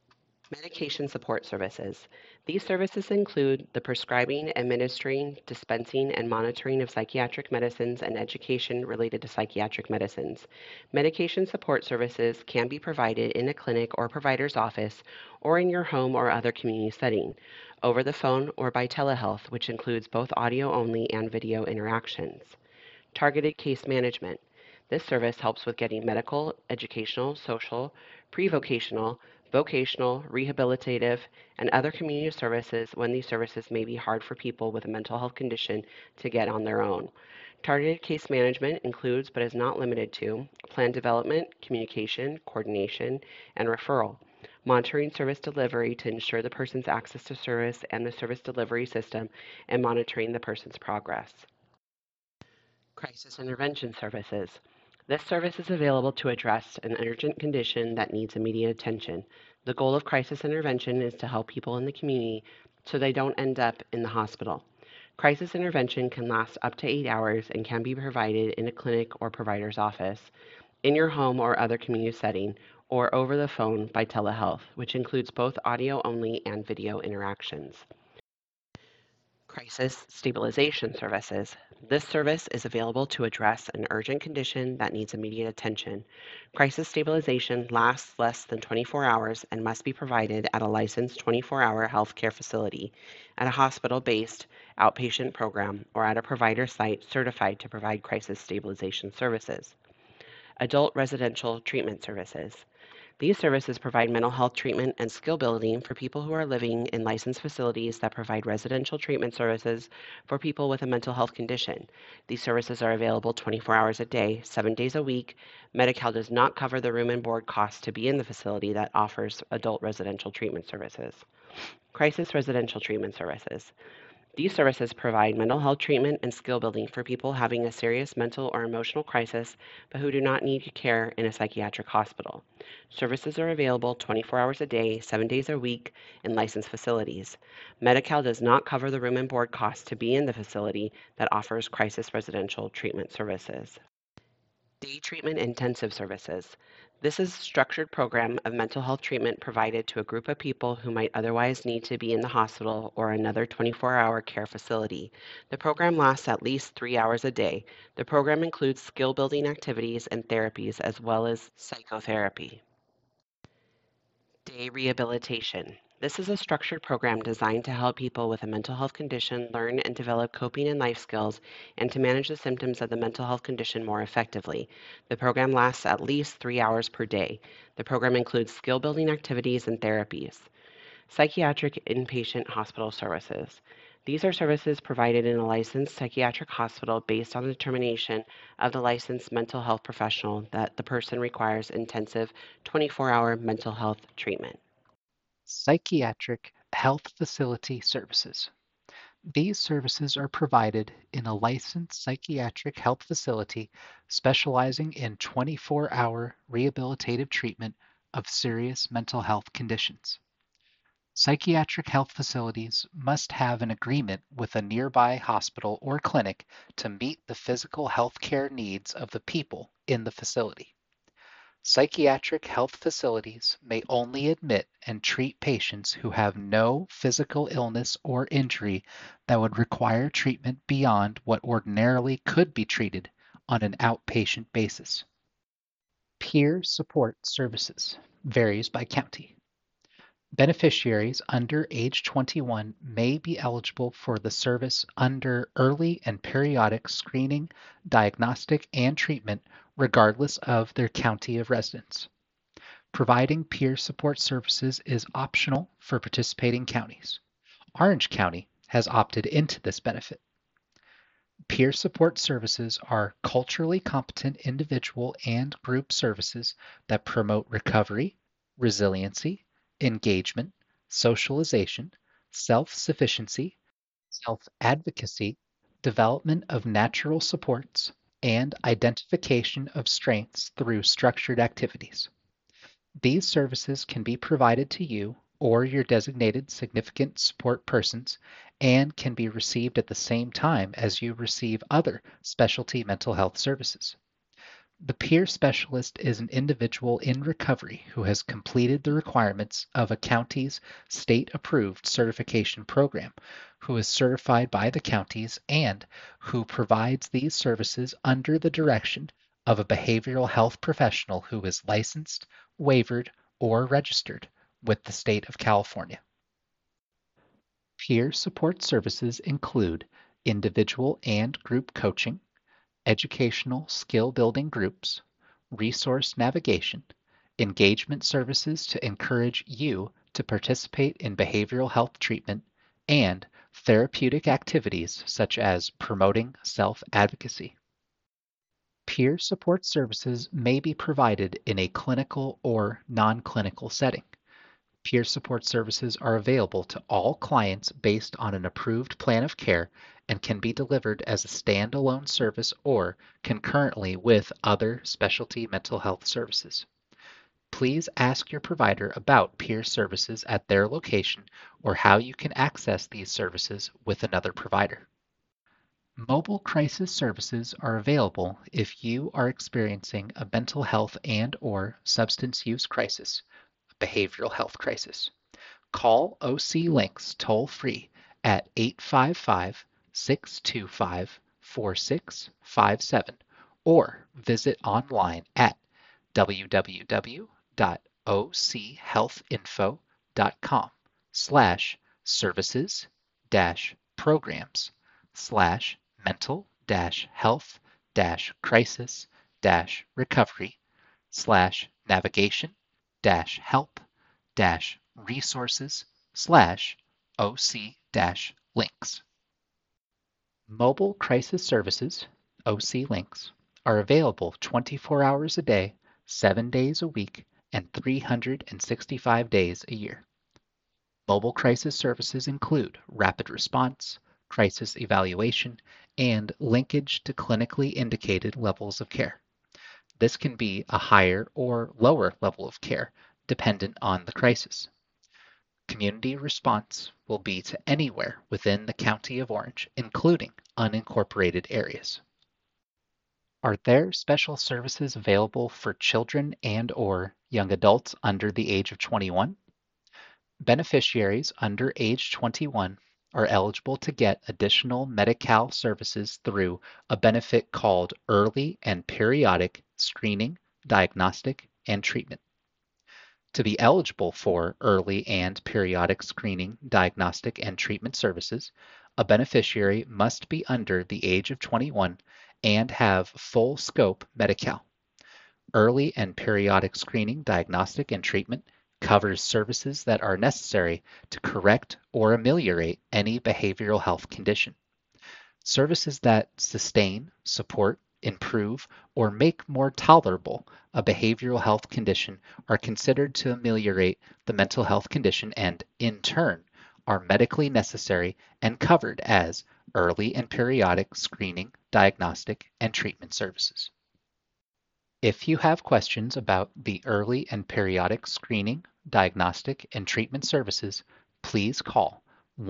Medication support services. These services include the prescribing, administering, dispensing, and monitoring of psychiatric medicines and education related to psychiatric medicines. Medication support services can be provided in a clinic or provider's office or in your home or other community setting, over the phone or by telehealth, which includes both audio only and video interactions. Targeted case management. This service helps with getting medical, educational, social, pre-vocational, vocational, rehabilitative, and other community services when these services may be hard for people with a mental health condition to get on their own. Targeted case management includes, but is not limited to, plan development, communication, coordination, and referral. Monitoring service delivery to ensure the person's access to service and the service delivery system, and monitoring the person's progress. Crisis intervention services. This service is available to address an urgent condition that needs immediate attention. The goal of crisis intervention is to help people in the community so they don't end up in the hospital. Crisis intervention can last up to 8 hours and can be provided in a clinic or provider's office, in your home or other community setting, or over the phone by telehealth, which includes both audio only and video interactions. Crisis stabilization services. This service is available to address an urgent condition that needs immediate attention. Crisis stabilization lasts less than 24 hours and must be provided at a licensed 24-hour healthcare facility, at a hospital-based outpatient program, or at a provider site certified to provide crisis stabilization services. Adult residential treatment services. These services provide mental health treatment and skill building for people who are living in licensed facilities that provide residential treatment services for people with a mental health condition. These services are available 24 hours a day, 7 days a week. Medi-Cal does not cover the room and board costs to be in the facility that offers adult residential treatment services. Crisis residential treatment services. These services provide mental health treatment and skill building for people having a serious mental or emotional crisis but who do not need care in a psychiatric hospital. Services are available 24 hours a day, 7 days a week in licensed facilities. Medi-Cal does not cover the room and board costs to be in the facility that offers crisis residential treatment services. Day treatment intensive services. This is a structured program of mental health treatment provided to a group of people who might otherwise need to be in the hospital or another 24-hour care facility. The program lasts at least 3 hours a day. The program includes skill building activities and therapies as well as psychotherapy. Day rehabilitation. This is a structured program designed to help people with a mental health condition learn and develop coping and life skills and to manage the symptoms of the mental health condition more effectively. The program lasts at least 3 hours per day. The program includes skill building activities and therapies. Psychiatric inpatient hospital services. These are services provided in a licensed psychiatric hospital based on the determination of the licensed mental health professional that the person requires intensive 24-hour mental health treatment. Psychiatric health facility services. These services are provided in a licensed psychiatric health facility specializing in 24-hour rehabilitative treatment of serious mental health conditions. Psychiatric health facilities must have an agreement with a nearby hospital or clinic to meet the physical health care needs of the people in the facility. Psychiatric health facilities may only admit and treat patients who have no physical illness or injury that would require treatment beyond what ordinarily could be treated on an outpatient basis. Peer support services varies by county. Beneficiaries under age 21 may be eligible for the service under early and periodic screening, diagnostic, and treatment regardless of their county of residence. Providing peer support services is optional for participating counties. Orange County has opted into this benefit. Peer support services are culturally competent individual and group services that promote recovery, resiliency, engagement, socialization, self-sufficiency, self-advocacy, development of natural supports, and identification of strengths through structured activities. These services can be provided to you or your designated significant support persons and can be received at the same time as you receive other specialty mental health services. The peer specialist is an individual in recovery who has completed the requirements of a county's state-approved certification program, who is certified by the counties, and who provides these services under the direction of a behavioral health professional who is licensed, waivered, or registered with the state of California. Peer support services include individual and group coaching, educational skill building groups, resource navigation, engagement services to encourage you to participate in behavioral health treatment, and therapeutic activities such as promoting self advocacy. Peer support services may be provided in a clinical or non clinical setting. Peer support services are available to all clients based on an approved plan of care and can be delivered as a standalone service or concurrently with other specialty mental health services. Please ask your provider about peer services at their location or how you can access these services with another provider. Mobile crisis services are available if you are experiencing a mental health and/or substance use crisis, a behavioral health crisis. Call OC Links toll-free at 855-625-4657 or visit online at www.ochealthinfo.com/services-recovery/navigation-health-recovery/OC-links. Mobile crisis services, OC Links, are available 24 hours a day, 7 days a week, and 365 days a year. Mobile crisis services include rapid response, crisis evaluation, and linkage to clinically indicated levels of care. This can be a higher or lower level of care, dependent on the crisis. Community response will be to anywhere within the County of Orange, including unincorporated areas. Are there special services available for children and/or young adults under the age of 21? Beneficiaries under age 21 are eligible to get additional Medi-Cal services through a benefit called Early and Periodic Screening, Diagnostic, and Treatment. To be eligible for early and periodic screening, diagnostic, and treatment services, a beneficiary must be under the age of 21 and have full scope Medi-Cal. Early and periodic screening, diagnostic, and treatment covers services that are necessary to correct or ameliorate any behavioral health condition. Services that sustain, support, improve, or make more tolerable a behavioral health condition are considered to ameliorate the mental health condition and, in turn, are medically necessary and covered as early and periodic screening, diagnostic, and treatment services. If you have questions about the early and periodic screening, diagnostic, and treatment services, please call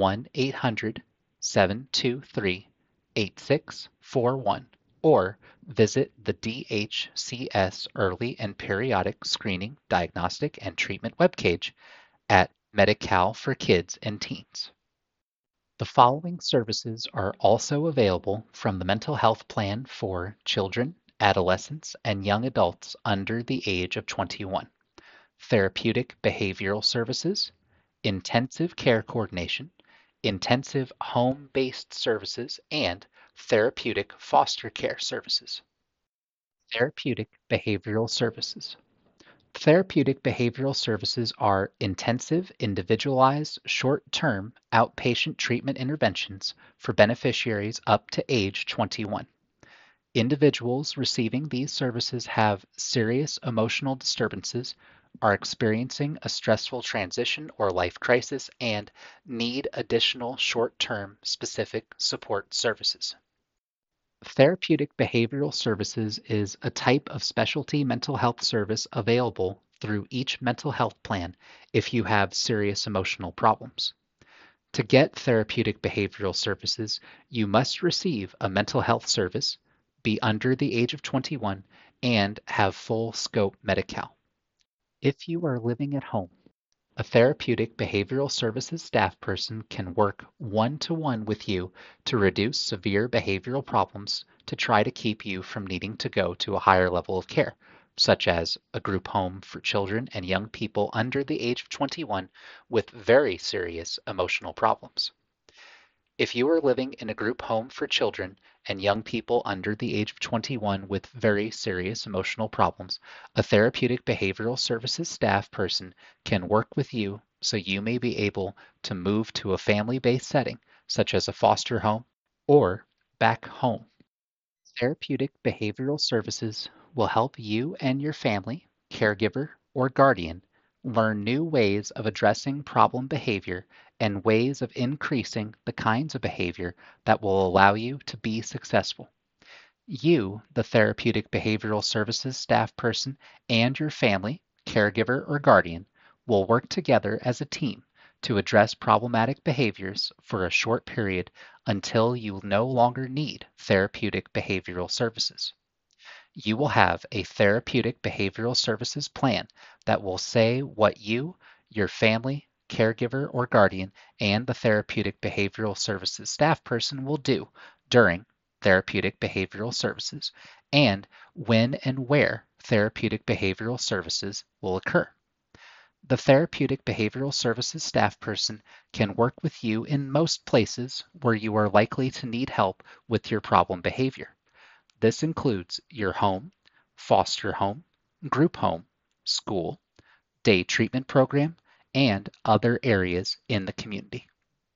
1-800-723-8641 or visit the DHCS Early and Periodic Screening, Diagnostic, and Treatment webpage at Medi-Cal for Kids and Teens. The following services are also available from the Mental Health Plan for children, adolescents, and young adults under the age of 21. Therapeutic behavioral services, intensive care coordination, intensive home-based services, and therapeutic foster care services. Therapeutic behavioral services. Therapeutic behavioral services are intensive, individualized, short-term outpatient treatment interventions for beneficiaries up to age 21. Individuals receiving these services have serious emotional disturbances, are experiencing a stressful transition or life crisis, and need additional short-term specific support services. Therapeutic behavioral services is a type of specialty mental health service available through each mental health plan if you have serious emotional problems. To get therapeutic behavioral services, you must receive a mental health service, be under the age of 21, and have full scope Medi-Cal. If you are living at home, a therapeutic behavioral services staff person can work one-to-one with you to reduce severe behavioral problems to try to keep you from needing to go to a higher level of care, such as a group home for children and young people under the age of 21 with very serious emotional problems. If you are living in a group home for children and young people under the age of 21 with very serious emotional problems, a therapeutic behavioral services staff person can work with you so you may be able to move to a family-based setting, such as a foster home or back home. Therapeutic behavioral services will help you and your family, caregiver, or guardian learn new ways of addressing problem behavior and ways of increasing the kinds of behavior that will allow you to be successful. You, the therapeutic behavioral services staff person, and your family, caregiver, or guardian will work together as a team to address problematic behaviors for a short period until you no longer need therapeutic behavioral services. You will have a therapeutic behavioral services plan that will say what you, your family, caregiver, or guardian, and the therapeutic behavioral services staff person will do during therapeutic behavioral services and when and where therapeutic behavioral services will occur. The therapeutic behavioral services staff person can work with you in most places where you are likely to need help with your problem behavior. This includes your home, foster home, group home, school, day treatment program, and other areas in the community.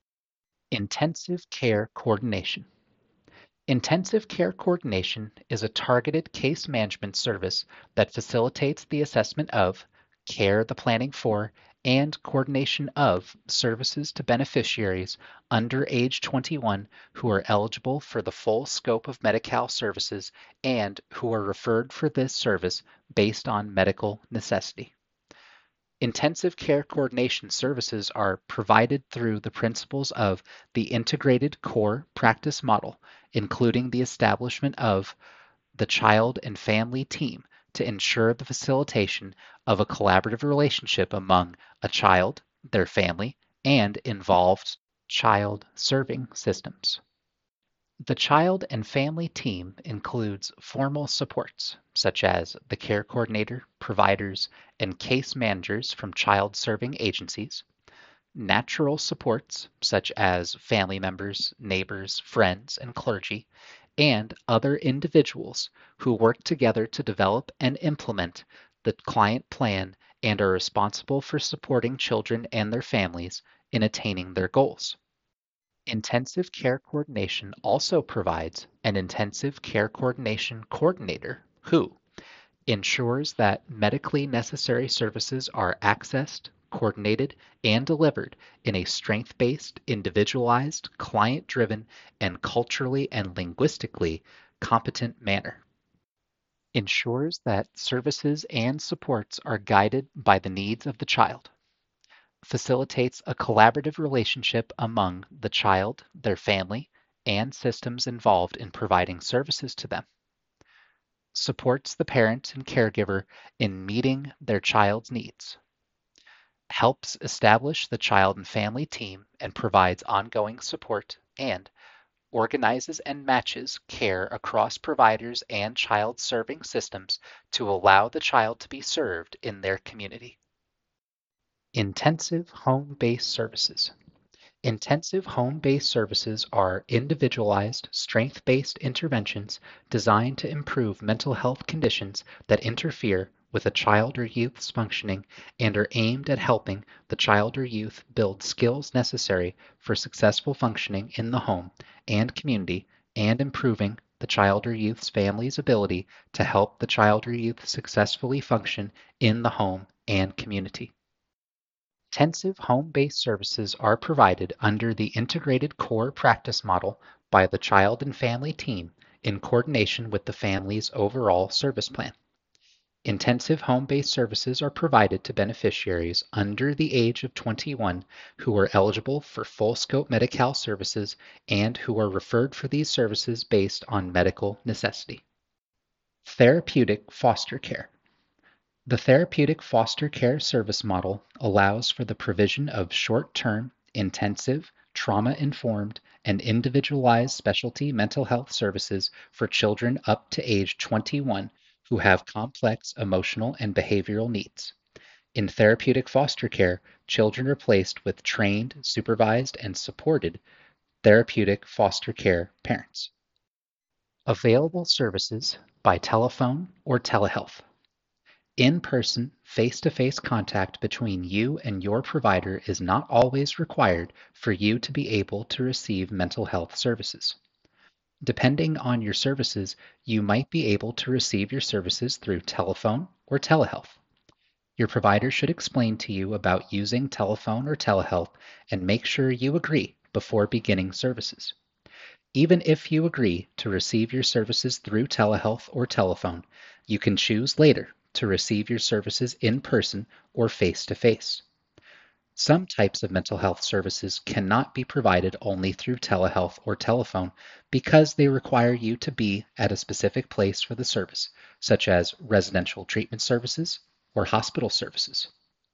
Intensive care coordination. Intensive care coordination is a targeted case management service that facilitates the assessment of, care the planning for, and coordination of services to beneficiaries under age 21 who are eligible for the full scope of Medi-Cal services and who are referred for this service based on medical necessity. Intensive care coordination services are provided through the principles of the integrated core practice model, including the establishment of the child and family team to ensure the facilitation of a collaborative relationship among a child, their family, and involved child serving systems. The child and family team includes formal supports, such as the care coordinator, providers, and case managers from child serving agencies, natural supports, such as family members, neighbors, friends, and clergy, and other individuals who work together to develop and implement the client plan and are responsible for supporting children and their families in attaining their goals. Intensive care coordination also provides an intensive care coordination coordinator who ensures that medically necessary services are accessed, coordinated, and delivered in a strength-based, individualized, client-driven, and culturally and linguistically competent manner. Ensures that services and supports are guided by the needs of the child. Facilitates a collaborative relationship among the child, their family, and systems involved in providing services to them. Supports the parent and caregiver in meeting their child's needs. Helps establish the child and family team and provides ongoing support, and organizes and matches care across providers and child serving systems to allow the child to be served in their community. Intensive home-based services. Intensive home-based services are individualized, strength-based interventions designed to improve mental health conditions that interfere with a child or youth's functioning and are aimed at helping the child or youth build skills necessary for successful functioning in the home and community and improving the child or youth's family's ability to help the child or youth successfully function in the home and community. Intensive home-based services are provided under the integrated core practice model by the child and family team in coordination with the family's overall service plan. Intensive home-based services are provided to beneficiaries under the age of 21 who are eligible for full-scope Medi-Cal services and who are referred for these services based on medical necessity. Therapeutic foster care. The therapeutic foster care service model allows for the provision of short-term, intensive, trauma-informed, and individualized specialty mental health services for children up to age 21 who have complex emotional and behavioral needs. In therapeutic foster care, children are placed with trained, supervised, and supported therapeutic foster care parents. Available services by telephone or telehealth. In-person, face-to-face contact between you and your provider is not always required for you to be able to receive mental health services. Depending on your services, you might be able to receive your services through telephone or telehealth. Your provider should explain to you about using telephone or telehealth and make sure you agree before beginning services. Even if you agree to receive your services through telehealth or telephone, you can choose later to receive your services in person or face-to-face. Some types of mental health services cannot be provided only through telehealth or telephone because they require you to be at a specific place for the service, such as residential treatment services or hospital services.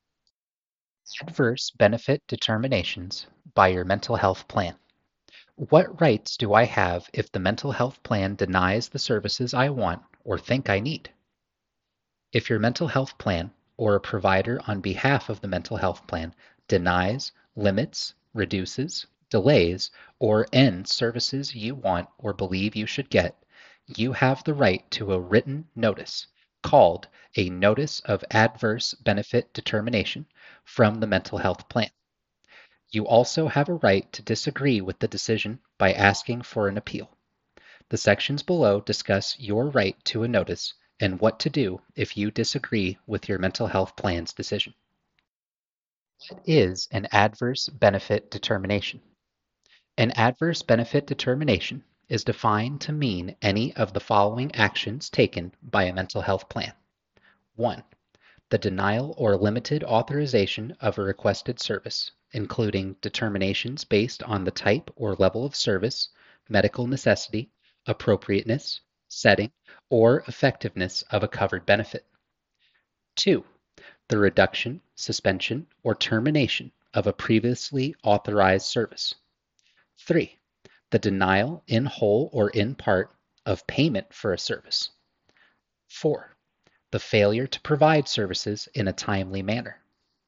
Adverse benefit determinations by your mental health plan. What rights do I have if the mental health plan denies the services I want or think I need? If your mental health plan or a provider on behalf of the mental health plan denies, limits, reduces, delays, or ends services you want or believe you should get, you have the right to a written notice called a Notice of Adverse Benefit Determination from the mental health plan. You also have a right to disagree with the decision by asking for an appeal. The sections below discuss your right to a notice and what to do if you disagree with your mental health plan's decision. What is an adverse benefit determination? An adverse benefit determination is defined to mean any of the following actions taken by a mental health plan. 1. The denial or limited authorization of a requested service, including determinations based on the type or level of service, medical necessity, appropriateness, setting, or effectiveness of a covered benefit. 2. The reduction, suspension, or termination of a previously authorized service. 3. The denial in whole or in part of payment for a service. 4. The failure to provide services in a timely manner.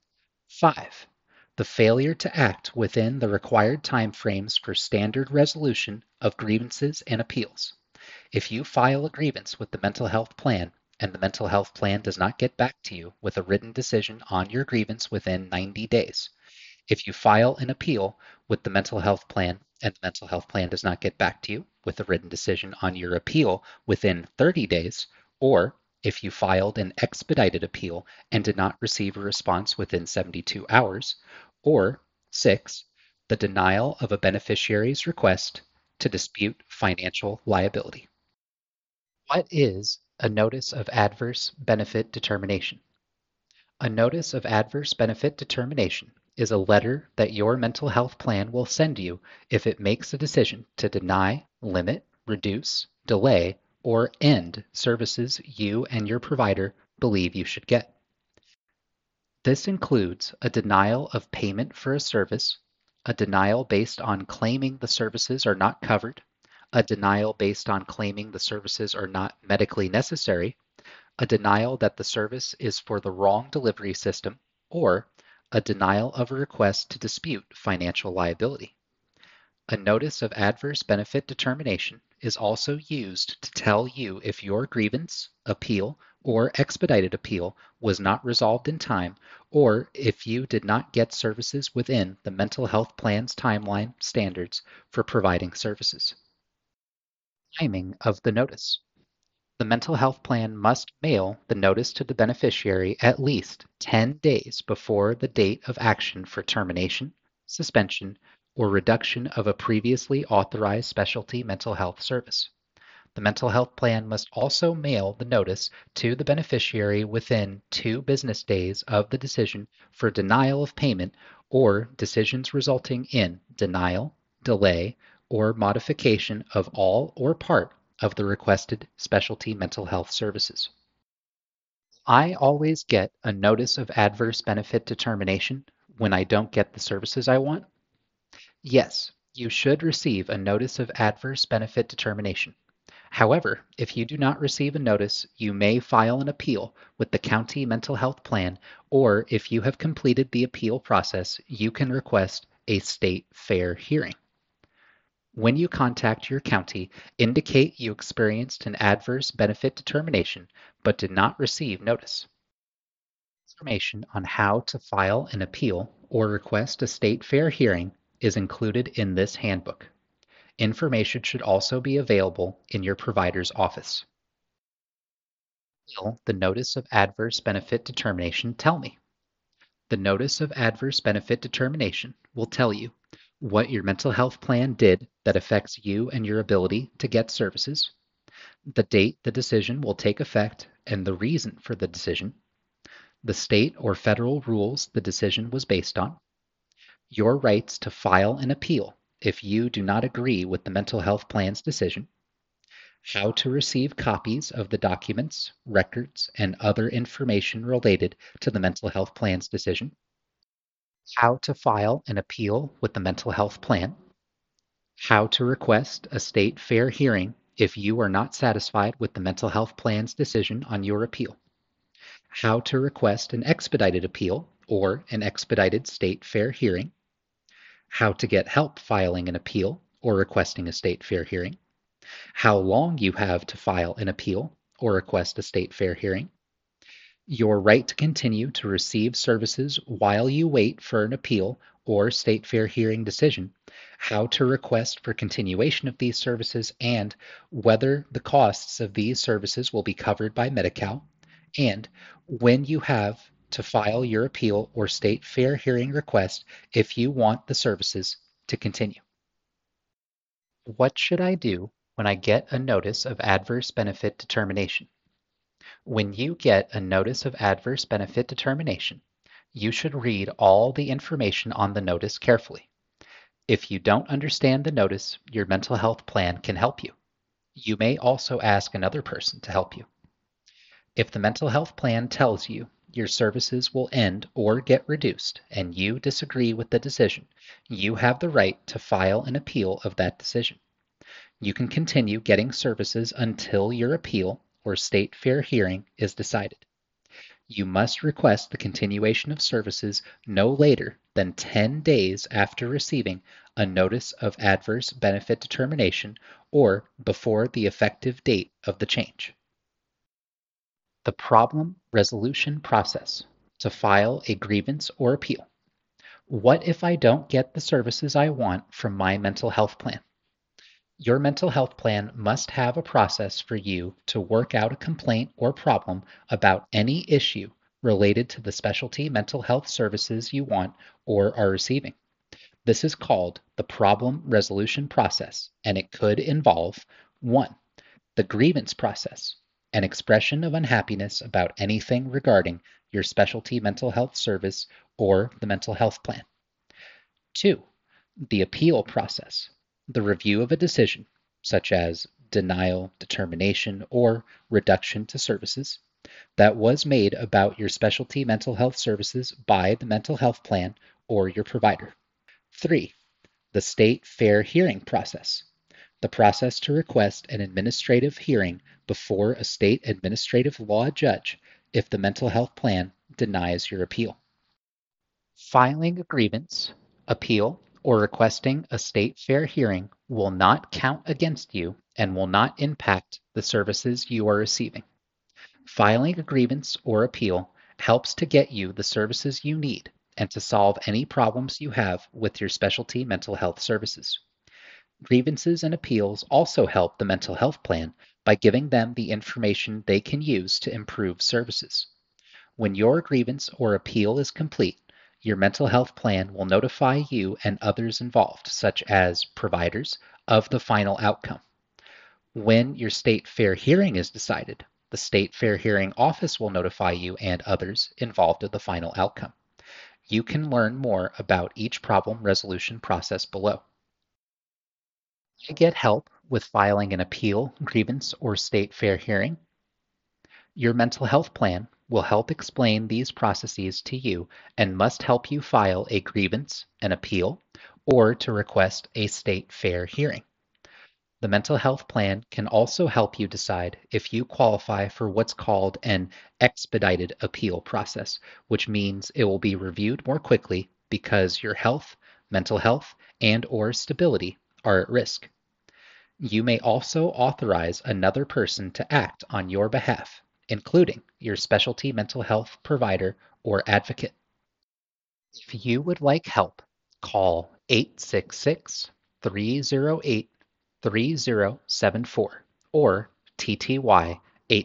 5. The failure to act within the required timeframes for standard resolution of grievances and appeals. If you file a grievance with the mental health plan and the mental health plan does not get back to you with a written decision on your grievance within 90 days, if you file an appeal with the mental health plan and the mental health plan does not get back to you with a written decision on your appeal within 30 days, or if you filed an expedited appeal and did not receive a response within 72 hours, or 6, the denial of a beneficiary's request to dispute financial liability. What is a notice of adverse benefit determination? A notice of adverse benefit determination is a letter that your mental health plan will send you if it makes a decision to deny, limit, reduce, delay, or end services you and your provider believe you should get. This includes a denial of payment for a service, a denial based on claiming the services are not covered, a denial based on claiming the services are not medically necessary, a denial that the service is for the wrong delivery system, or a denial of a request to dispute financial liability. A notice of adverse benefit determination is also used to tell you if your grievance, appeal, or expedited appeal was not resolved in time, or if you did not get services within the mental health plan's timeline standards for providing services. Timing of the notice. The mental health plan must mail the notice to the beneficiary at least 10 days before the date of action for termination, suspension, or reduction of a previously authorized specialty mental health service. The mental health plan must also mail the notice to the beneficiary within 2 business days of the decision for denial of payment or decisions resulting in denial, delay, or modification of all or part of the requested specialty mental health services. I always get a notice of adverse benefit determination when I don't get the services I want. Yes, you should receive a notice of adverse benefit determination. However, if you do not receive a notice, you may file an appeal with the county mental health plan, or if you have completed the appeal process, you can request a state fair hearing. When you contact your county, indicate you experienced an adverse benefit determination but did not receive notice. Information on how to file an appeal or request a state fair hearing is included in this handbook. Information should also be available in your provider's office. Will the notice of adverse benefit determination tell me? The notice of adverse benefit determination will tell you what your mental health plan did that affects you and your ability to get services, the date the decision will take effect and the reason for the decision, the state or federal rules the decision was based on, your rights to file an appeal if you do not agree with the mental health plan's decision, how to receive copies of the documents, records, and other information related to the mental health plan's decision, how to file an appeal with the mental health plan, how to request a state fair hearing if you are not satisfied with the mental health plan's decision on your appeal, how to request an expedited appeal or an expedited state fair hearing, how to get help filing an appeal or requesting a state fair hearing, how long you have to file an appeal or request a state fair hearing, your right to continue to receive services while you wait for an appeal or state fair hearing decision, how to request for continuation of these services and whether the costs of these services will be covered by Medi-Cal, and when you have to file your appeal or state fair hearing request if you want the services to continue. What should I do when I get a notice of adverse benefit determination? When you get a notice of adverse benefit determination, you should read all the information on the notice carefully. If you don't understand the notice, your mental health plan can help you. You may also ask another person to help you. If the mental health plan tells you your services will end or get reduced and you disagree with the decision, you have the right to file an appeal of that decision. You can continue getting services until your appeal or state fair hearing is decided. You must request the continuation of services no later than 10 days after receiving a notice of adverse benefit determination or before the effective date of the change. The problem resolution process to file a grievance or appeal. What if I don't get the services I want from my mental health plan? Your mental health plan must have a process for you to work out a complaint or problem about any issue related to the specialty mental health services you want or are receiving. This is called the problem resolution process, and it could involve 1. The grievance process, an expression of unhappiness about anything regarding your specialty mental health service or the mental health plan. 2. The appeal process, the review of a decision, such as denial, determination, or reduction to services, that was made about your specialty mental health services by the mental health plan or your provider. 3. The state fair hearing process, the process to request an administrative hearing before a state administrative law judge if the mental health plan denies your appeal. Filing a grievance, appeal, or requesting a state fair hearing will not count against you and will not impact the services you are receiving. Filing a grievance or appeal helps to get you the services you need and to solve any problems you have with your specialty mental health services. Grievances and appeals also help the mental health plan by giving them the information they can use to improve services. When your grievance or appeal is complete, your mental health plan will notify you and others involved, such as providers, of the final outcome. When your state fair hearing is decided, the state fair hearing office will notify you and others involved of the final outcome. You can learn more about each problem resolution process below. I get help with filing an appeal, grievance, or state fair hearing? Your mental health plan will help explain these processes to you and must help you file a grievance, an appeal, or to request a state fair hearing. The mental health plan can also help you decide if you qualify for what's called an expedited appeal process, which means it will be reviewed more quickly because your health, mental health, and/or stability are at risk. You may also authorize another person to act on your behalf, including your specialty mental health provider or advocate. If you would like help, call 866-308-3074 or TTY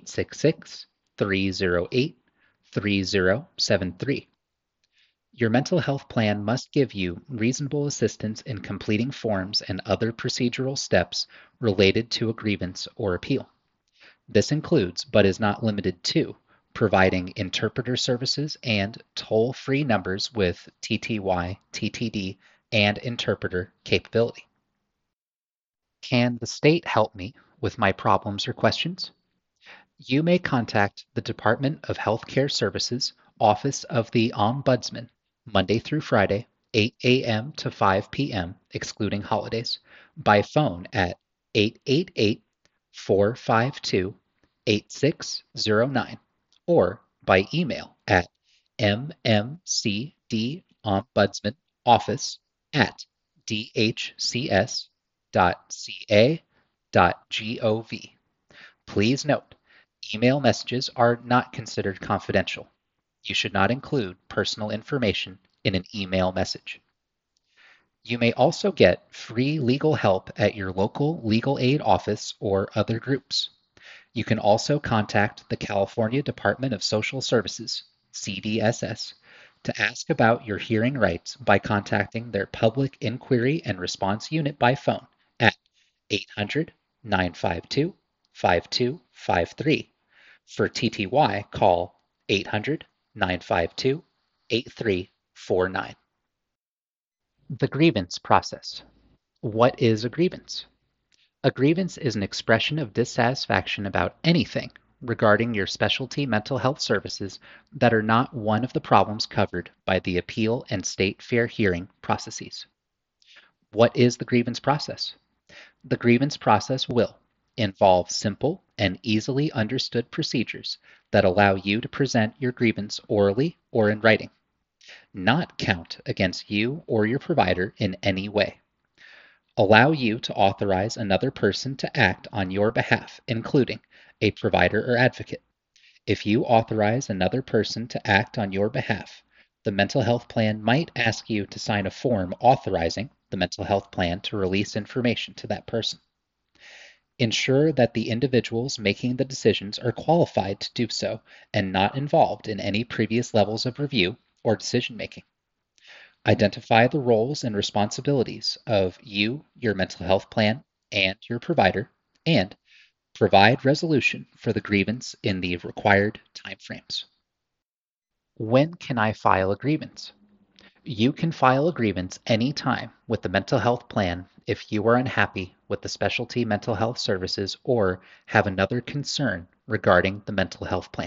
866-308-3073. Your mental health plan must give you reasonable assistance in completing forms and other procedural steps related to a grievance or appeal. This includes, but is not limited to, providing interpreter services and toll-free numbers with TTY, TTD, and interpreter capability. Can the state help me with my problems or questions? You may contact the Department of Healthcare Services, Office of the Ombudsman, Monday through Friday, 8 a.m. to 5 p.m., excluding holidays, by phone at 888-452-8609 or by email at mmcdombudsman@dhcs.ca.gov. Please note, email messages are not considered confidential. You should not include personal information in an email message. You may also get free legal help at your local legal aid office or other groups. You can also contact the California Department of Social Services, CDSS, to ask about your hearing rights by contacting their Public Inquiry and Response Unit by phone at 800-952-5253. For TTY, call 800-952-8349. The grievance process. What is a grievance? A grievance is an expression of dissatisfaction about anything regarding your specialty mental health services that are not one of the problems covered by the appeal and state fair hearing processes. What is the grievance process? The grievance process will involve simple and easily understood procedures that allow you to present your grievance orally or in writing, not count against you or your provider in any way, allow you to authorize another person to act on your behalf, including a provider or advocate. If you authorize another person to act on your behalf, the mental health plan might ask you to sign a form authorizing the mental health plan to release information to that person. Ensure that the individuals making the decisions are qualified to do so and not involved in any previous levels of review or decision making. Identify the roles and responsibilities of you, your mental health plan, and your provider, and provide resolution for the grievance in the required timeframes. When can I file a grievance? You can file a grievance anytime with the mental health plan if you are unhappy with the specialty mental health services or have another concern regarding the mental health plan.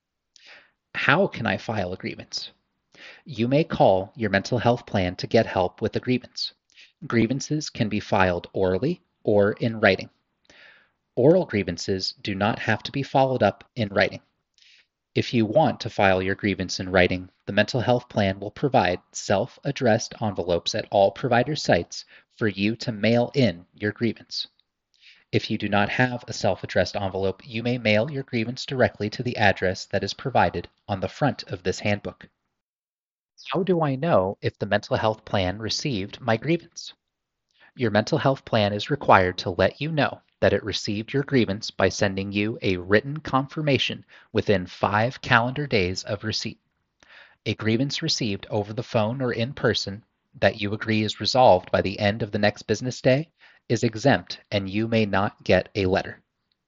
How can I file a grievance? You may call your mental health plan to get help with a grievance. Grievances can be filed orally or in writing. Oral grievances do not have to be followed up in writing. If you want to file your grievance in writing, the mental health plan will provide self-addressed envelopes at all provider sites for you to mail in your grievance. If you do not have a self-addressed envelope, you may mail your grievance directly to the address that is provided on the front of this handbook. How do I know if the mental health plan received my grievance? Your mental health plan is required to let you know that it received your grievance by sending you a written confirmation within 5 calendar days of receipt. A grievance received over the phone or in person that you agree is resolved by the end of the next business day is exempt and you may not get a letter.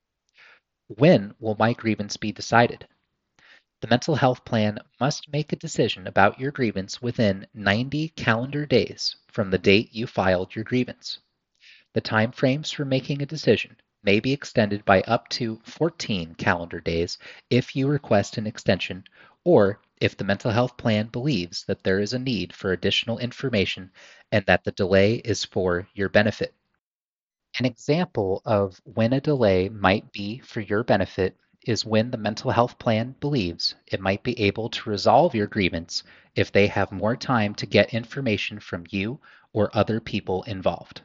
When will my grievance be decided? The mental health plan must make a decision about your grievance within 90 calendar days from the date you filed your grievance. The time frames for making a decision may be extended by up to 14 calendar days if you request an extension or if the mental health plan believes that there is a need for additional information and that the delay is for your benefit. An example of when a delay might be for your benefit is when the mental health plan believes it might be able to resolve your grievance if they have more time to get information from you or other people involved.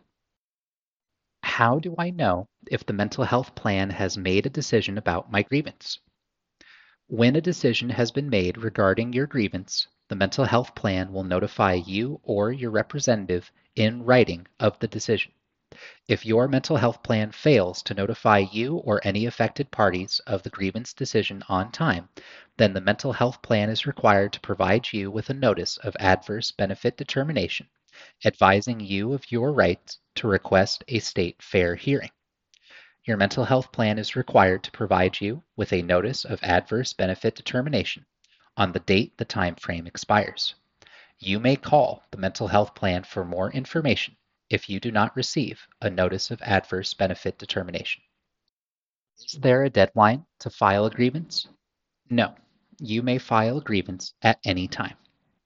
How do I know if the mental health plan has made a decision about my grievance? When a decision has been made regarding your grievance, the mental health plan will notify you or your representative in writing of the decision. If your mental health plan fails to notify you or any affected parties of the grievance decision on time, then the mental health plan is required to provide you with a notice of adverse benefit determination, advising you of your right to request a state fair hearing. Your mental health plan is required to provide you with a notice of adverse benefit determination on the date the time frame expires. You may call the mental health plan for more information if you do not receive a notice of adverse benefit determination. Is there a deadline to file a grievance? No. You may file a grievance at any time.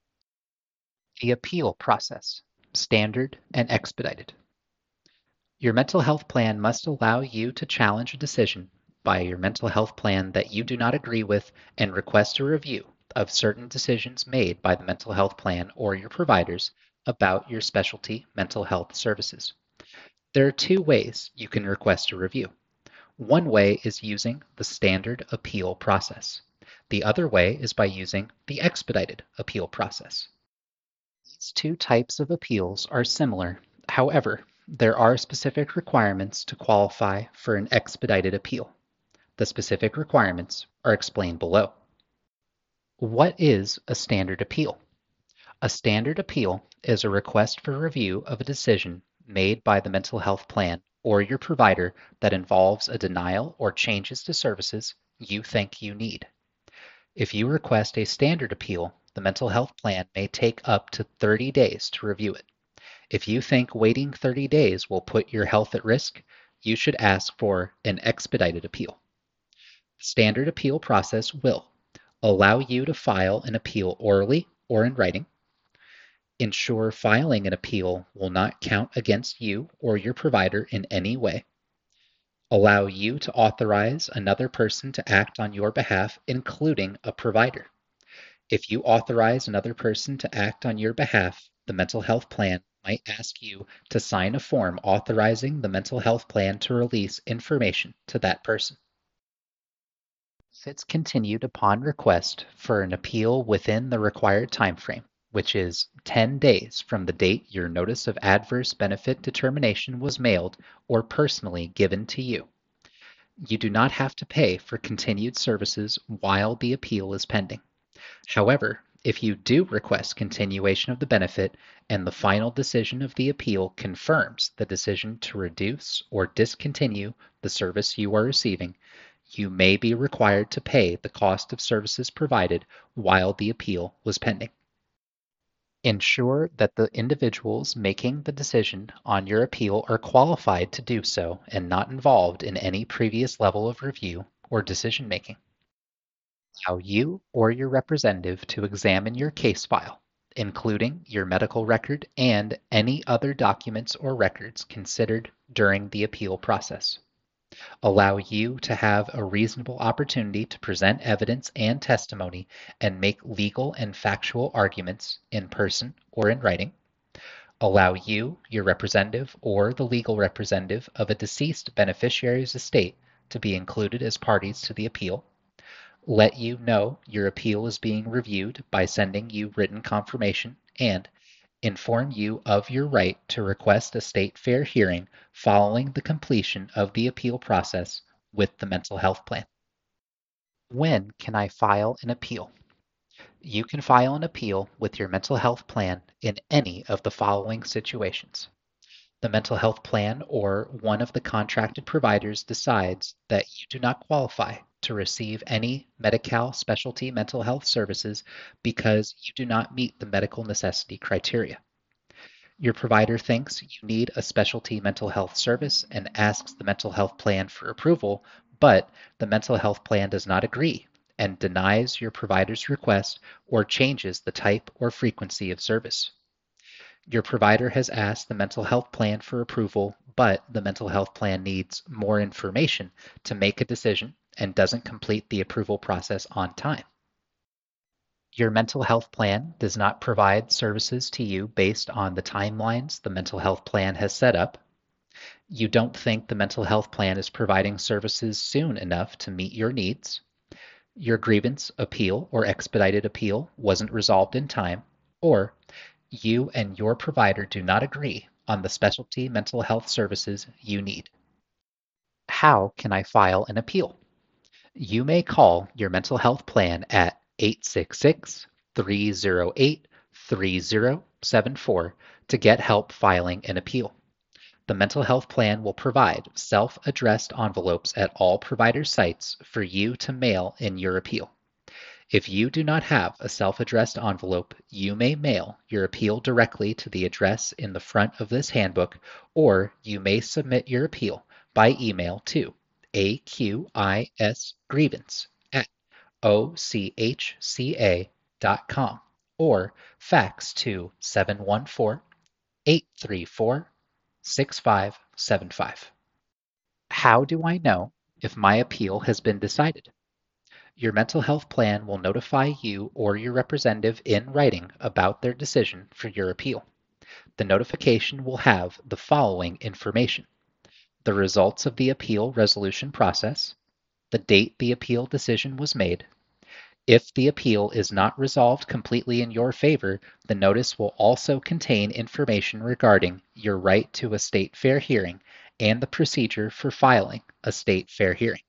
The appeal process, standard and expedited. Your mental health plan must allow you to challenge a decision by your mental health plan that you do not agree with and request a review of certain decisions made by the mental health plan or your providers about your specialty mental health services. There are two ways you can request a review. One way is using the standard appeal process. The other way is by using the expedited appeal process. These two types of appeals are similar. However, there are specific requirements to qualify for an expedited appeal. The specific requirements are explained below. What is a standard appeal? A standard appeal is a request for review of a decision made by the mental health plan or your provider that involves a denial or changes to services you think you need. If you request a standard appeal, the mental health plan may take up to 30 days to review it. If you think waiting 30 days will put your health at risk, you should ask for an expedited appeal. The standard appeal process will allow you to file an appeal orally or in writing, ensure filing an appeal will not count against you or your provider in any way, allow you to authorize another person to act on your behalf, including a provider. If you authorize another person to act on your behalf, the mental health plan might ask you to sign a form authorizing the mental health plan to release information to that person. If it's continued upon request for an appeal within the required time frame, which is 10 days from the date your notice of adverse benefit determination was mailed or personally given to you. You do not have to pay for continued services while the appeal is pending. However, if you do request continuation of the benefit and the final decision of the appeal confirms the decision to reduce or discontinue the service you are receiving, you may be required to pay the cost of services provided while the appeal was pending. Ensure that the individuals making the decision on your appeal are qualified to do so and not involved in any previous level of review or decision making. Allow you or your representative to examine your case file, including your medical record and any other documents or records considered during the appeal process. Allow you to have a reasonable opportunity to present evidence and testimony and make legal and factual arguments in person or in writing. Allow you, your representative, or the legal representative of a deceased beneficiary's estate to be included as parties to the appeal. Let you know your appeal is being reviewed by sending you written confirmation, and inform you of your right to request a state fair hearing following the completion of the appeal process with the mental health plan. When can I file an appeal? You can file an appeal with your mental health plan in any of the following situations. The mental health plan or one of the contracted providers decides that you do not qualify to receive any Medi-Cal specialty mental health services because you do not meet the medical necessity criteria. Your provider thinks you need a specialty mental health service and asks the mental health plan for approval, but the mental health plan does not agree and denies your provider's request or changes the type or frequency of service. Your provider has asked the mental health plan for approval, but the mental health plan needs more information to make a decision and doesn't complete the approval process on time. Your mental health plan does not provide services to you based on the timelines the mental health plan has set up. You don't think the mental health plan is providing services soon enough to meet your needs. Your grievance appeal or expedited appeal wasn't resolved in time, or you and your provider do not agree on the specialty mental health services you need. How can I file an appeal? You may call your mental health plan at 866-308-3074 to get help filing an appeal. The mental health plan will provide self-addressed envelopes at all provider sites for you to mail in your appeal. If you do not have a self-addressed envelope, you may mail your appeal directly to the address in the front of this handbook, or you may submit your appeal by email to aqisgrievance@ochca.com or fax to 714-834-6575. How do I know if my appeal has been decided? Your mental health plan will notify you or your representative in writing about their decision for your appeal. The notification will have the following information: the results of the appeal resolution process, the date the appeal decision was made. If the appeal is not resolved completely in your favor, the notice will also contain information regarding your right to a state fair hearing and the procedure for filing a state fair hearing.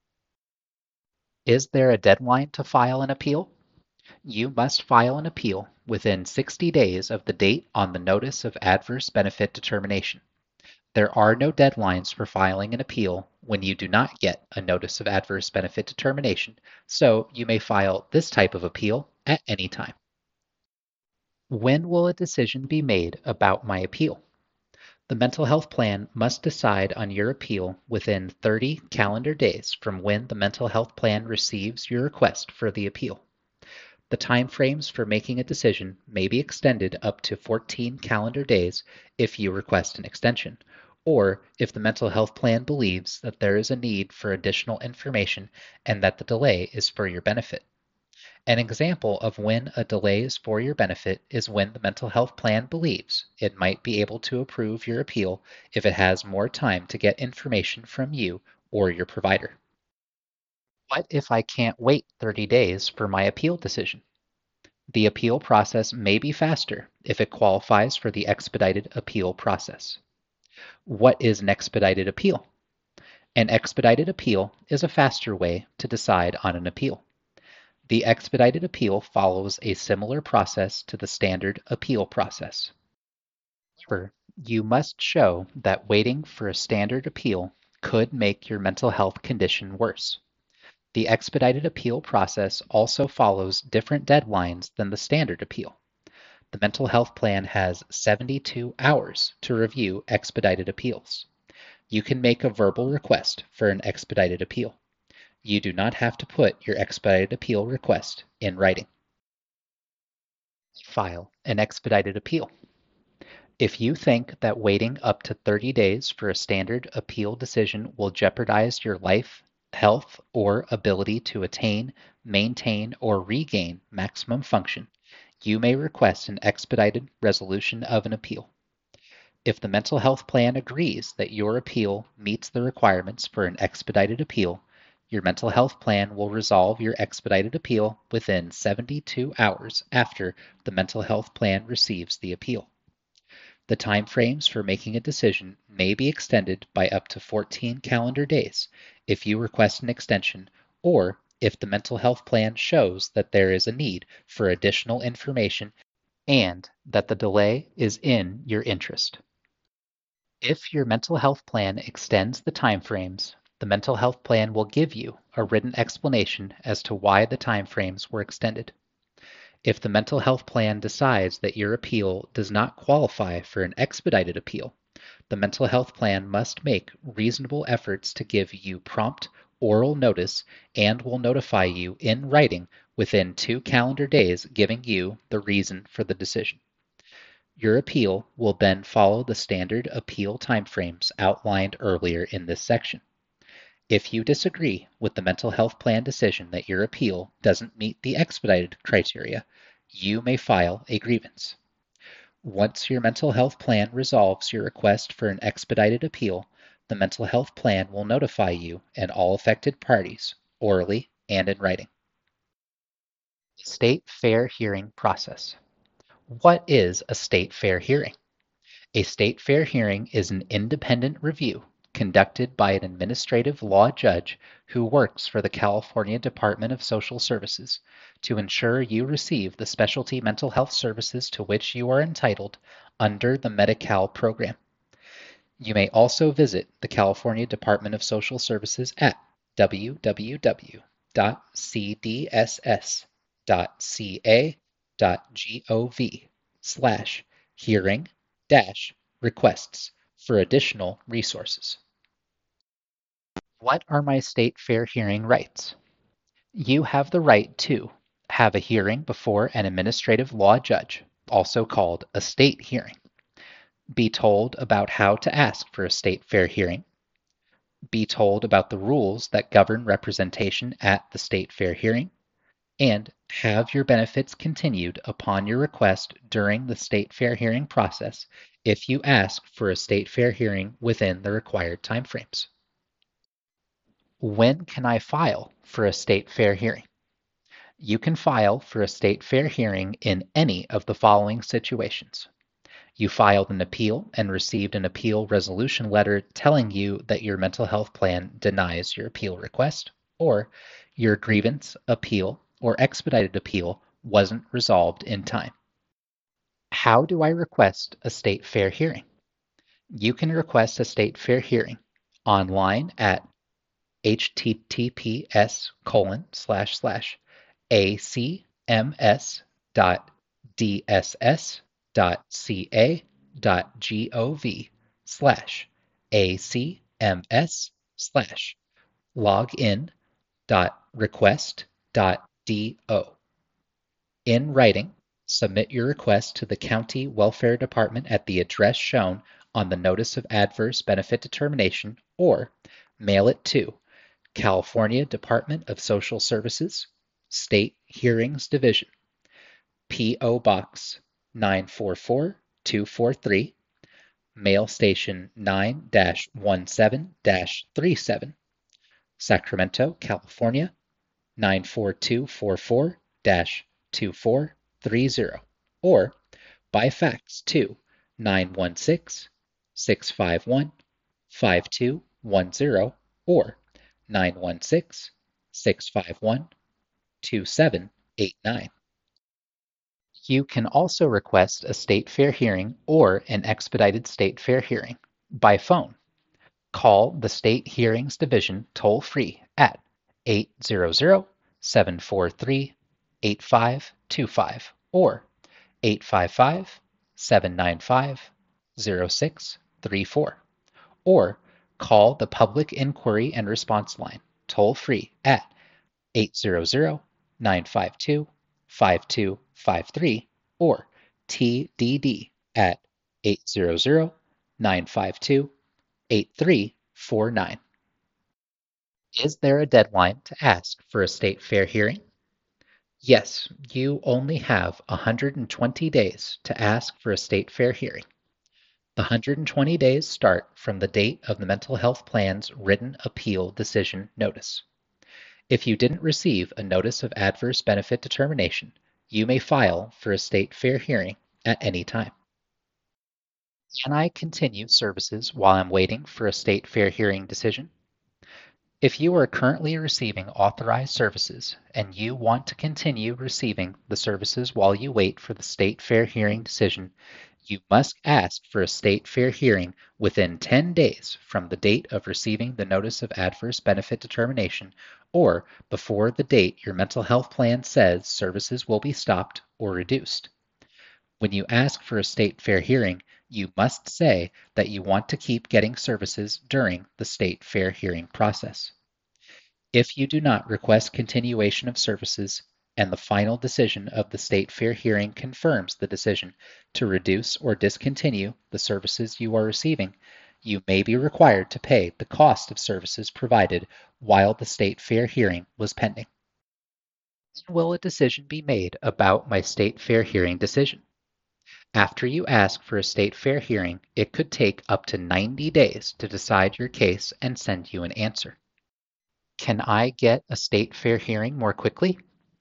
Is there a deadline to file an appeal? You must file an appeal within 60 days of the date on the notice of adverse benefit determination. There are no deadlines for filing an appeal when you do not get a notice of adverse benefit determination, so you may file this type of appeal at any time. When will a decision be made about my appeal? The mental health plan must decide on your appeal within 30 calendar days from when the mental health plan receives your request for the appeal. The timeframes for making a decision may be extended up to 14 calendar days if you request an extension, or if the mental health plan believes that there is a need for additional information and that the delay is for your benefit. An example of when a delay is for your benefit is when the mental health plan believes it might be able to approve your appeal if it has more time to get information from you or your provider. What if I can't wait 30 days for my appeal decision? The appeal process may be faster if it qualifies for the expedited appeal process. What is an expedited appeal? An expedited appeal is a faster way to decide on an appeal. The expedited appeal follows a similar process to the standard appeal process. However, you must show that waiting for a standard appeal could make your mental health condition worse. The expedited appeal process also follows different deadlines than the standard appeal. The mental health plan has 72 hours to review expedited appeals. You can make a verbal request for an expedited appeal. You do not have to put your expedited appeal request in writing. File an expedited appeal. If you think that waiting up to 30 days for a standard appeal decision will jeopardize your life, health, or ability to attain, maintain, or regain maximum function, you may request an expedited resolution of an appeal. If the mental health plan agrees that your appeal meets the requirements for an expedited appeal, your mental health plan will resolve your expedited appeal within 72 hours after the mental health plan receives the appeal. The timeframes for making a decision may be extended by up to 14 calendar days if you request an extension or if the mental health plan shows that there is a need for additional information and that the delay is in your interest. If your mental health plan extends the timeframes, the mental health plan will give you a written explanation as to why the timeframes were extended. If the mental health plan decides that your appeal does not qualify for an expedited appeal, the mental health plan must make reasonable efforts to give you prompt oral notice and will notify you in writing within 2 calendar days giving you the reason for the decision. Your appeal will then follow the standard appeal timeframes outlined earlier in this section. If you disagree with the mental health plan decision that your appeal doesn't meet the expedited criteria, you may file a grievance. Once your mental health plan resolves your request for an expedited appeal, the mental health plan will notify you and all affected parties, orally and in writing. State fair hearing process. What is a state fair hearing? A state fair hearing is an independent review conducted by an administrative law judge who works for the California Department of Social Services to ensure you receive the specialty mental health services to which you are entitled under the Medi-Cal program. You may also visit the California Department of Social Services at www.cdss.ca.gov/hearing-requests for additional resources. What are my state fair hearing rights? You have the right to have a hearing before an administrative law judge, also called a state hearing, be told about how to ask for a state fair hearing, be told about the rules that govern representation at the state fair hearing, and have your benefits continued upon your request during the state fair hearing process if you ask for a state fair hearing within the required timeframes. When can I file for a state fair hearing? You can file for a state fair hearing in any of the following situations. You filed an appeal and received an appeal resolution letter telling you that your mental health plan denies your appeal request, or your grievance, appeal, or expedited appeal wasn't resolved in time. How do I request a state fair hearing? You can request a state fair hearing online at acms.dss.ca.gov/acms/login.request.do. In writing, submit your request to the County Welfare Department at the address shown on the Notice of Adverse Benefit Determination or mail it to California Department of Social Services, State Hearings Division, P.O. Box 944243, Mail Station 9-17-37, Sacramento, California 94244-2430, or by fax to 916-651-5210 or 916-651-2789. You can also request a state fair hearing or an expedited state fair hearing by phone. Call the State Hearings Division toll-free at 800-743-8525 or 855-795-0634, or call the Public Inquiry and Response Line toll-free at 800-952-5253 or TDD at 800-952-8349. Is there a deadline to ask for a state fair hearing? Yes, you only have 120 days to ask for a state fair hearing. The 120 days start from the date of the mental health plan's written appeal decision notice. If you didn't receive a notice of adverse benefit determination, you may file for a state fair hearing at any time. Can I continue services while I'm waiting for a state fair hearing decision? If you are currently receiving authorized services and you want to continue receiving the services while you wait for the state fair hearing decision, You must ask for a state fair hearing within 10 days from the date of receiving the notice of adverse benefit determination or before the date your mental health plan says services will be stopped or reduced. When you ask for a state fair hearing, you must say that you want to keep getting services during the state fair hearing process. If you do not request continuation of services and the final decision of the state fair hearing confirms the decision to reduce or discontinue the services you are receiving, you may be required to pay the cost of services provided while the state fair hearing was pending. When will a decision be made about my state fair hearing decision? After you ask for a state fair hearing, it could take up to 90 days to decide your case and send you an answer. Can I get a state fair hearing more quickly?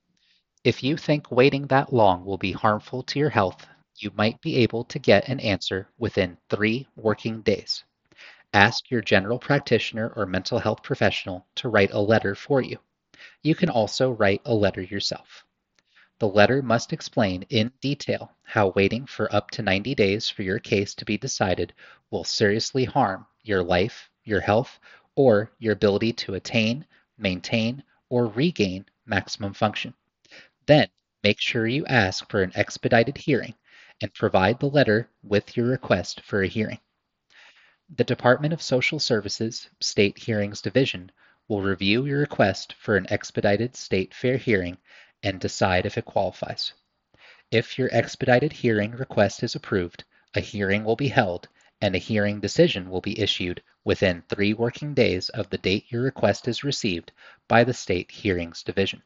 If you think waiting that long will be harmful to your health, you might be able to get an answer within 3 working days. Ask your general practitioner or mental health professional to write a letter for you. You can also write a letter yourself. The letter must explain in detail how waiting for up to 90 days for your case to be decided will seriously harm your life, your health, or your ability to attain, maintain, or regain maximum function. Then, make sure you ask for an expedited hearing and provide the letter with your request for a hearing. The Department of Social Services State Hearings Division will review your request for an expedited state fair hearing and decide if it qualifies. If your expedited hearing request is approved, a hearing will be held and a hearing decision will be issued within 3 working days of the date your request is received by the State Hearings Division.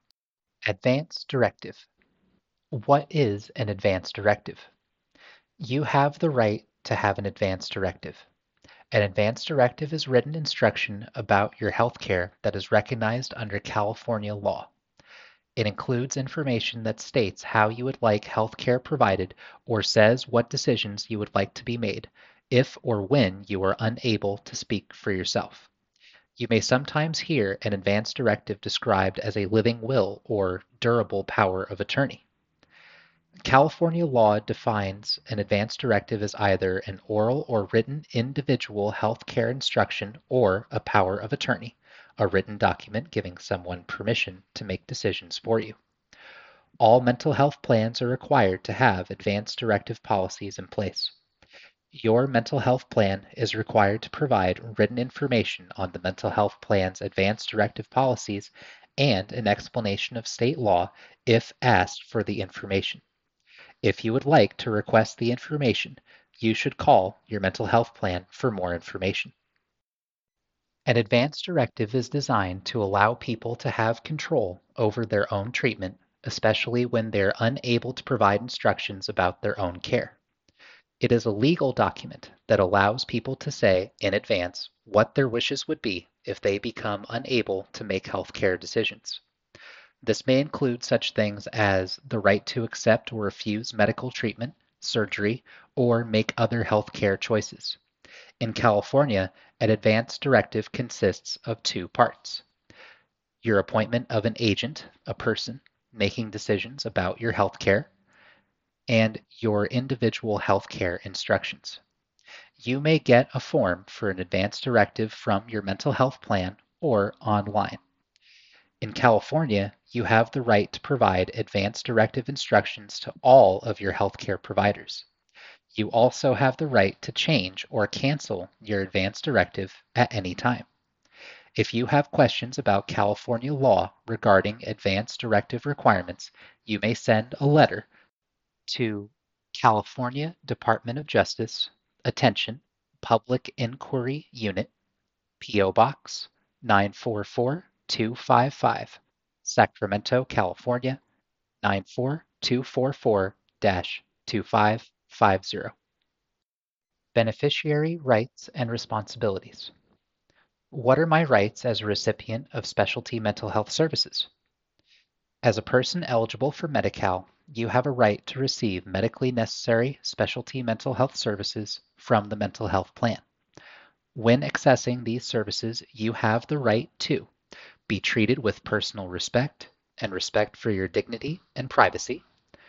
Advance Directive. What is an advance directive? You have the right to have an advance directive. An advance directive is written instruction about your health care that is recognized under California law. It includes information that states how you would like health care provided or says what decisions you would like to be made if or when you are unable to speak for yourself. You may sometimes hear an advance directive described as a living will or durable power of attorney. California law defines an advance directive as either an oral or written individual health care instruction or a power of attorney, a written document giving someone permission to make decisions for you. All mental health plans are required to have advance directive policies in place. Your mental health plan is required to provide written information on the mental health plan's advance directive policies and an explanation of state law if asked for the information. If you would like to request the information, you should call your mental health plan for more information. An advance directive is designed to allow people to have control over their own treatment, especially when they're unable to provide instructions about their own care. It is a legal document that allows people to say in advance what their wishes would be if they become unable to make healthcare decisions. This may include such things as the right to accept or refuse medical treatment, surgery, or make other healthcare choices. In California, an advance directive consists of 2 parts. Your appointment of an agent, a person, making decisions about your healthcare, and your individual healthcare instructions. You may get a form for an advance directive from your mental health plan or online. In California, you have the right to provide advance directive instructions to all of your healthcare providers. You also have the right to change or cancel your advance directive at any time. If you have questions about California law regarding advance directive requirements, you may send a letter to California Department of Justice, attention, Public Inquiry Unit, P.O. Box 944255, Sacramento, California 94244-2550. Beneficiary rights and responsibilities. What are my rights as a recipient of specialty mental health services? As a person eligible for Medi-Cal, you have a right to receive medically necessary specialty mental health services from the mental health plan. When accessing these services, you have the right to be treated with personal respect and respect for your dignity and privacy,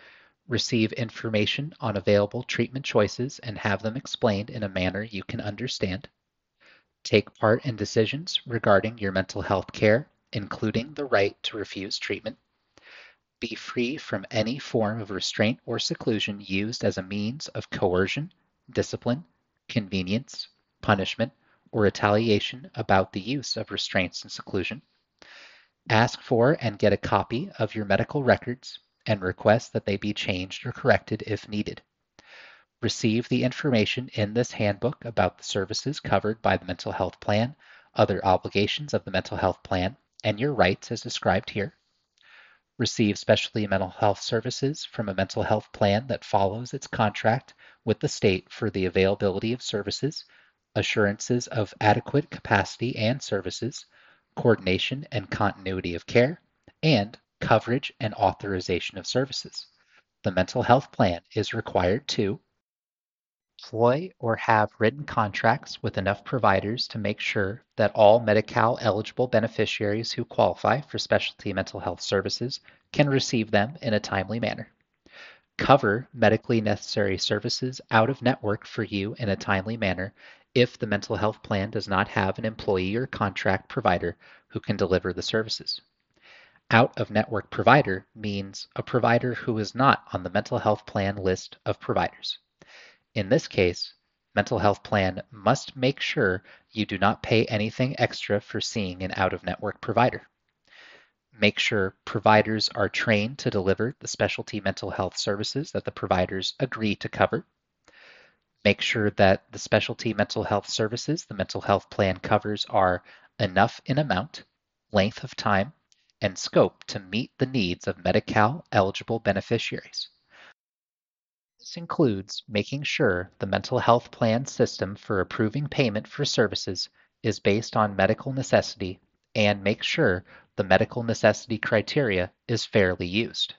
Receive information on available treatment choices and have them explained in a manner you can understand. Take part in decisions regarding your mental health care, including the right to refuse treatment. Be free from any form of restraint or seclusion used as a means of coercion, discipline, convenience, punishment, or retaliation about the use of restraints and seclusion. Ask for and get a copy of your medical records and request that they be changed or corrected if needed. Receive the information in this handbook about the services covered by the mental health plan, other obligations of the mental health plan, and your rights as described here. Receive specialty mental health services from a mental health plan that follows its contract with the state for the availability of services, assurances of adequate capacity and services, coordination and continuity of care, and coverage and authorization of services. The mental health plan is required to employ or have written contracts with enough providers to make sure that all Medi-Cal eligible beneficiaries who qualify for specialty mental health services can receive them in a timely manner. Cover medically necessary services out of network for you in a timely manner if the mental health plan does not have an employee or contract provider who can deliver the services. Out of network provider means a provider who is not on the mental health plan list of providers. In this case, mental health plan must make sure you do not pay anything extra for seeing an out-of-network provider. Make sure providers are trained to deliver the specialty mental health services that the providers agree to cover. Make sure that the specialty mental health services the mental health plan covers are enough in amount, length of time, and scope to meet the needs of Medi-Cal eligible beneficiaries. This includes making sure the mental health plan system for approving payment for services is based on medical necessity and make sure the medical necessity criteria is fairly used.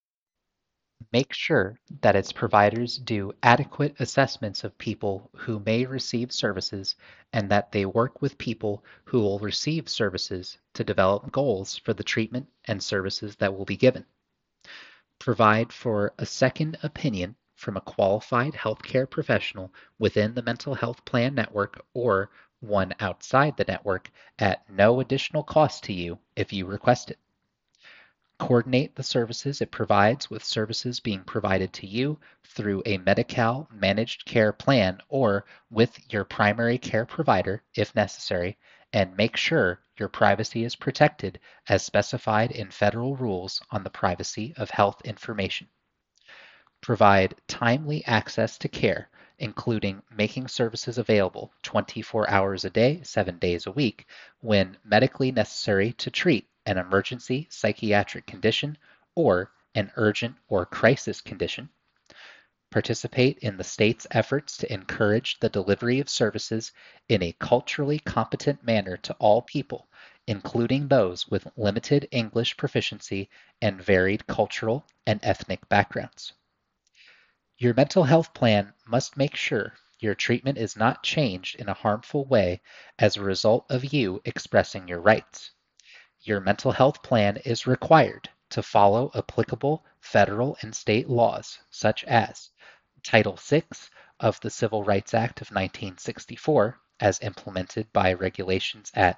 Make sure that its providers do adequate assessments of people who may receive services and that they work with people who will receive services to develop goals for the treatment and services that will be given. Provide for a second opinion from a qualified healthcare professional within the mental health plan network or one outside the network at no additional cost to you if you request it. Coordinate the services it provides with services being provided to you through a Medi-Cal managed care plan or with your primary care provider if necessary, and make sure your privacy is protected as specified in federal rules on the privacy of health information. Provide timely access to care, including making services available 24 hours a day, 7 days a week, when medically necessary to treat an emergency psychiatric condition or an urgent or crisis condition. Participate in the state's efforts to encourage the delivery of services in a culturally competent manner to all people, including those with limited English proficiency and varied cultural and ethnic backgrounds. Your mental health plan must make sure your treatment is not changed in a harmful way as a result of you expressing your rights. Your mental health plan is required to follow applicable federal and state laws, such as Title VI of the Civil Rights Act of 1964, as implemented by regulations at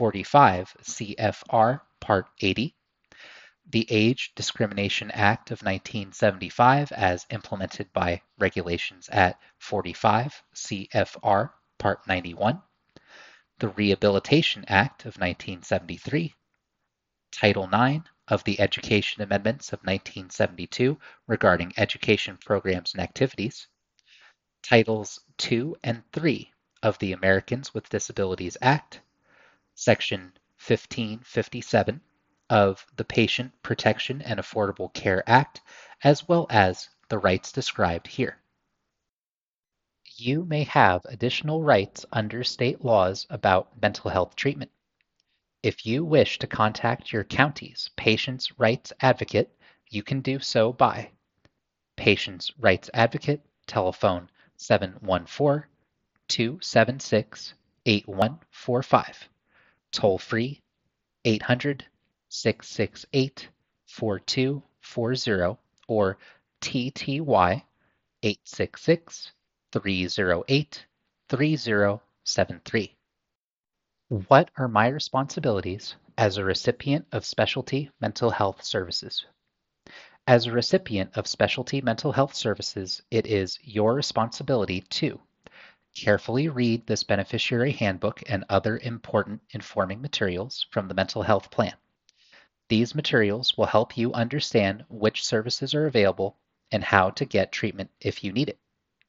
45 CFR Part 80, the Age Discrimination Act of 1975 as implemented by regulations at 45 CFR Part 91, the Rehabilitation Act of 1973, Title IX of the Education Amendments of 1972 regarding education programs and activities, Titles II and III of the Americans with Disabilities Act, Section 1557 of the Patient Protection and Affordable Care Act, as well as the rights described here. You may have additional rights under state laws about mental health treatment. If you wish to contact your county's Patients' Rights Advocate, you can do so by Patients' Rights Advocate, telephone 714-276-8145, toll free 800-668-4240, or TTY 866-308-3073. What are my responsibilities as a recipient of specialty mental health services? As a recipient of specialty mental health services, it is your responsibility to carefully read this beneficiary handbook and other important informing materials from the mental health plan. These materials will help you understand which services are available and how to get treatment if you need it.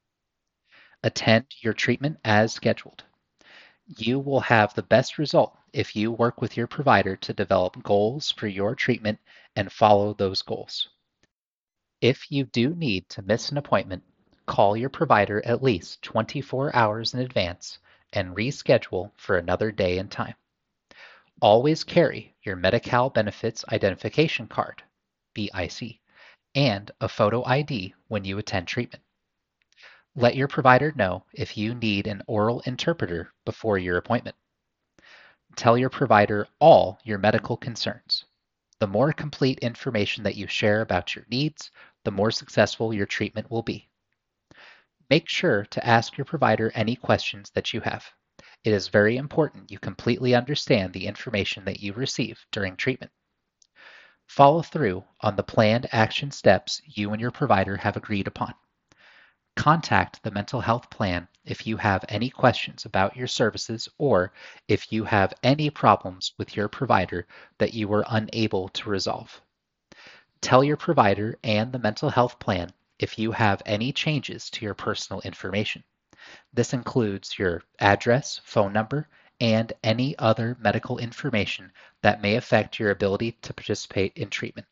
Attend your treatment as scheduled. You will have the best result if you work with your provider to develop goals for your treatment and follow those goals. If you do need to miss an appointment, call your provider at least 24 hours in advance and reschedule for another day and time. Always carry your Medi-Cal Benefits Identification Card, BIC, and a photo ID when you attend treatment. Let your provider know if you need an oral interpreter before your appointment. Tell your provider all your medical concerns. The more complete information that you share about your needs, the more successful your treatment will be. Make sure to ask your provider any questions that you have. It is very important you completely understand the information that you receive during treatment. Follow through on the planned action steps you and your provider have agreed upon. Contact the mental health plan if you have any questions about your services or if you have any problems with your provider that you were unable to resolve. Tell your provider and the mental health plan if you have any changes to your personal information. This includes your address, phone number, and any other medical information that may affect your ability to participate in treatment.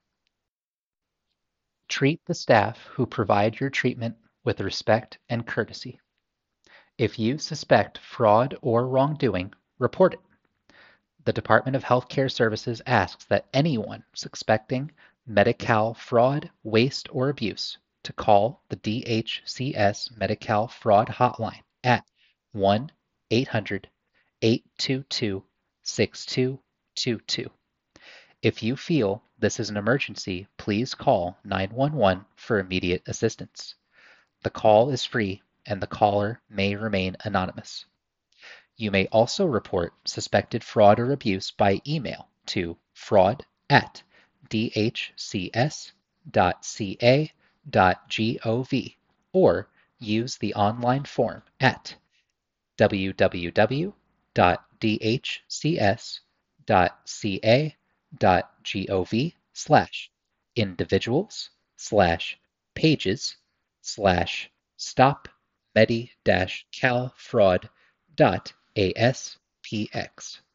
Treat the staff who provide your treatment with respect and courtesy. If you suspect fraud or wrongdoing, report it. The Department of Healthcare Services asks that anyone suspecting Medi-Cal fraud, waste, or abuse to call the DHCS Medi-Cal Fraud Hotline at 1-800-822-6222. If you feel this is an emergency, please call 911 for immediate assistance. The call is free and the caller may remain anonymous. You may also report suspected fraud or abuse by email to fraud@dhcs.ca.gov or use the online form at www.dhcs.ca.gov/individuals/pages/stop-medi-cal fraud.aspx.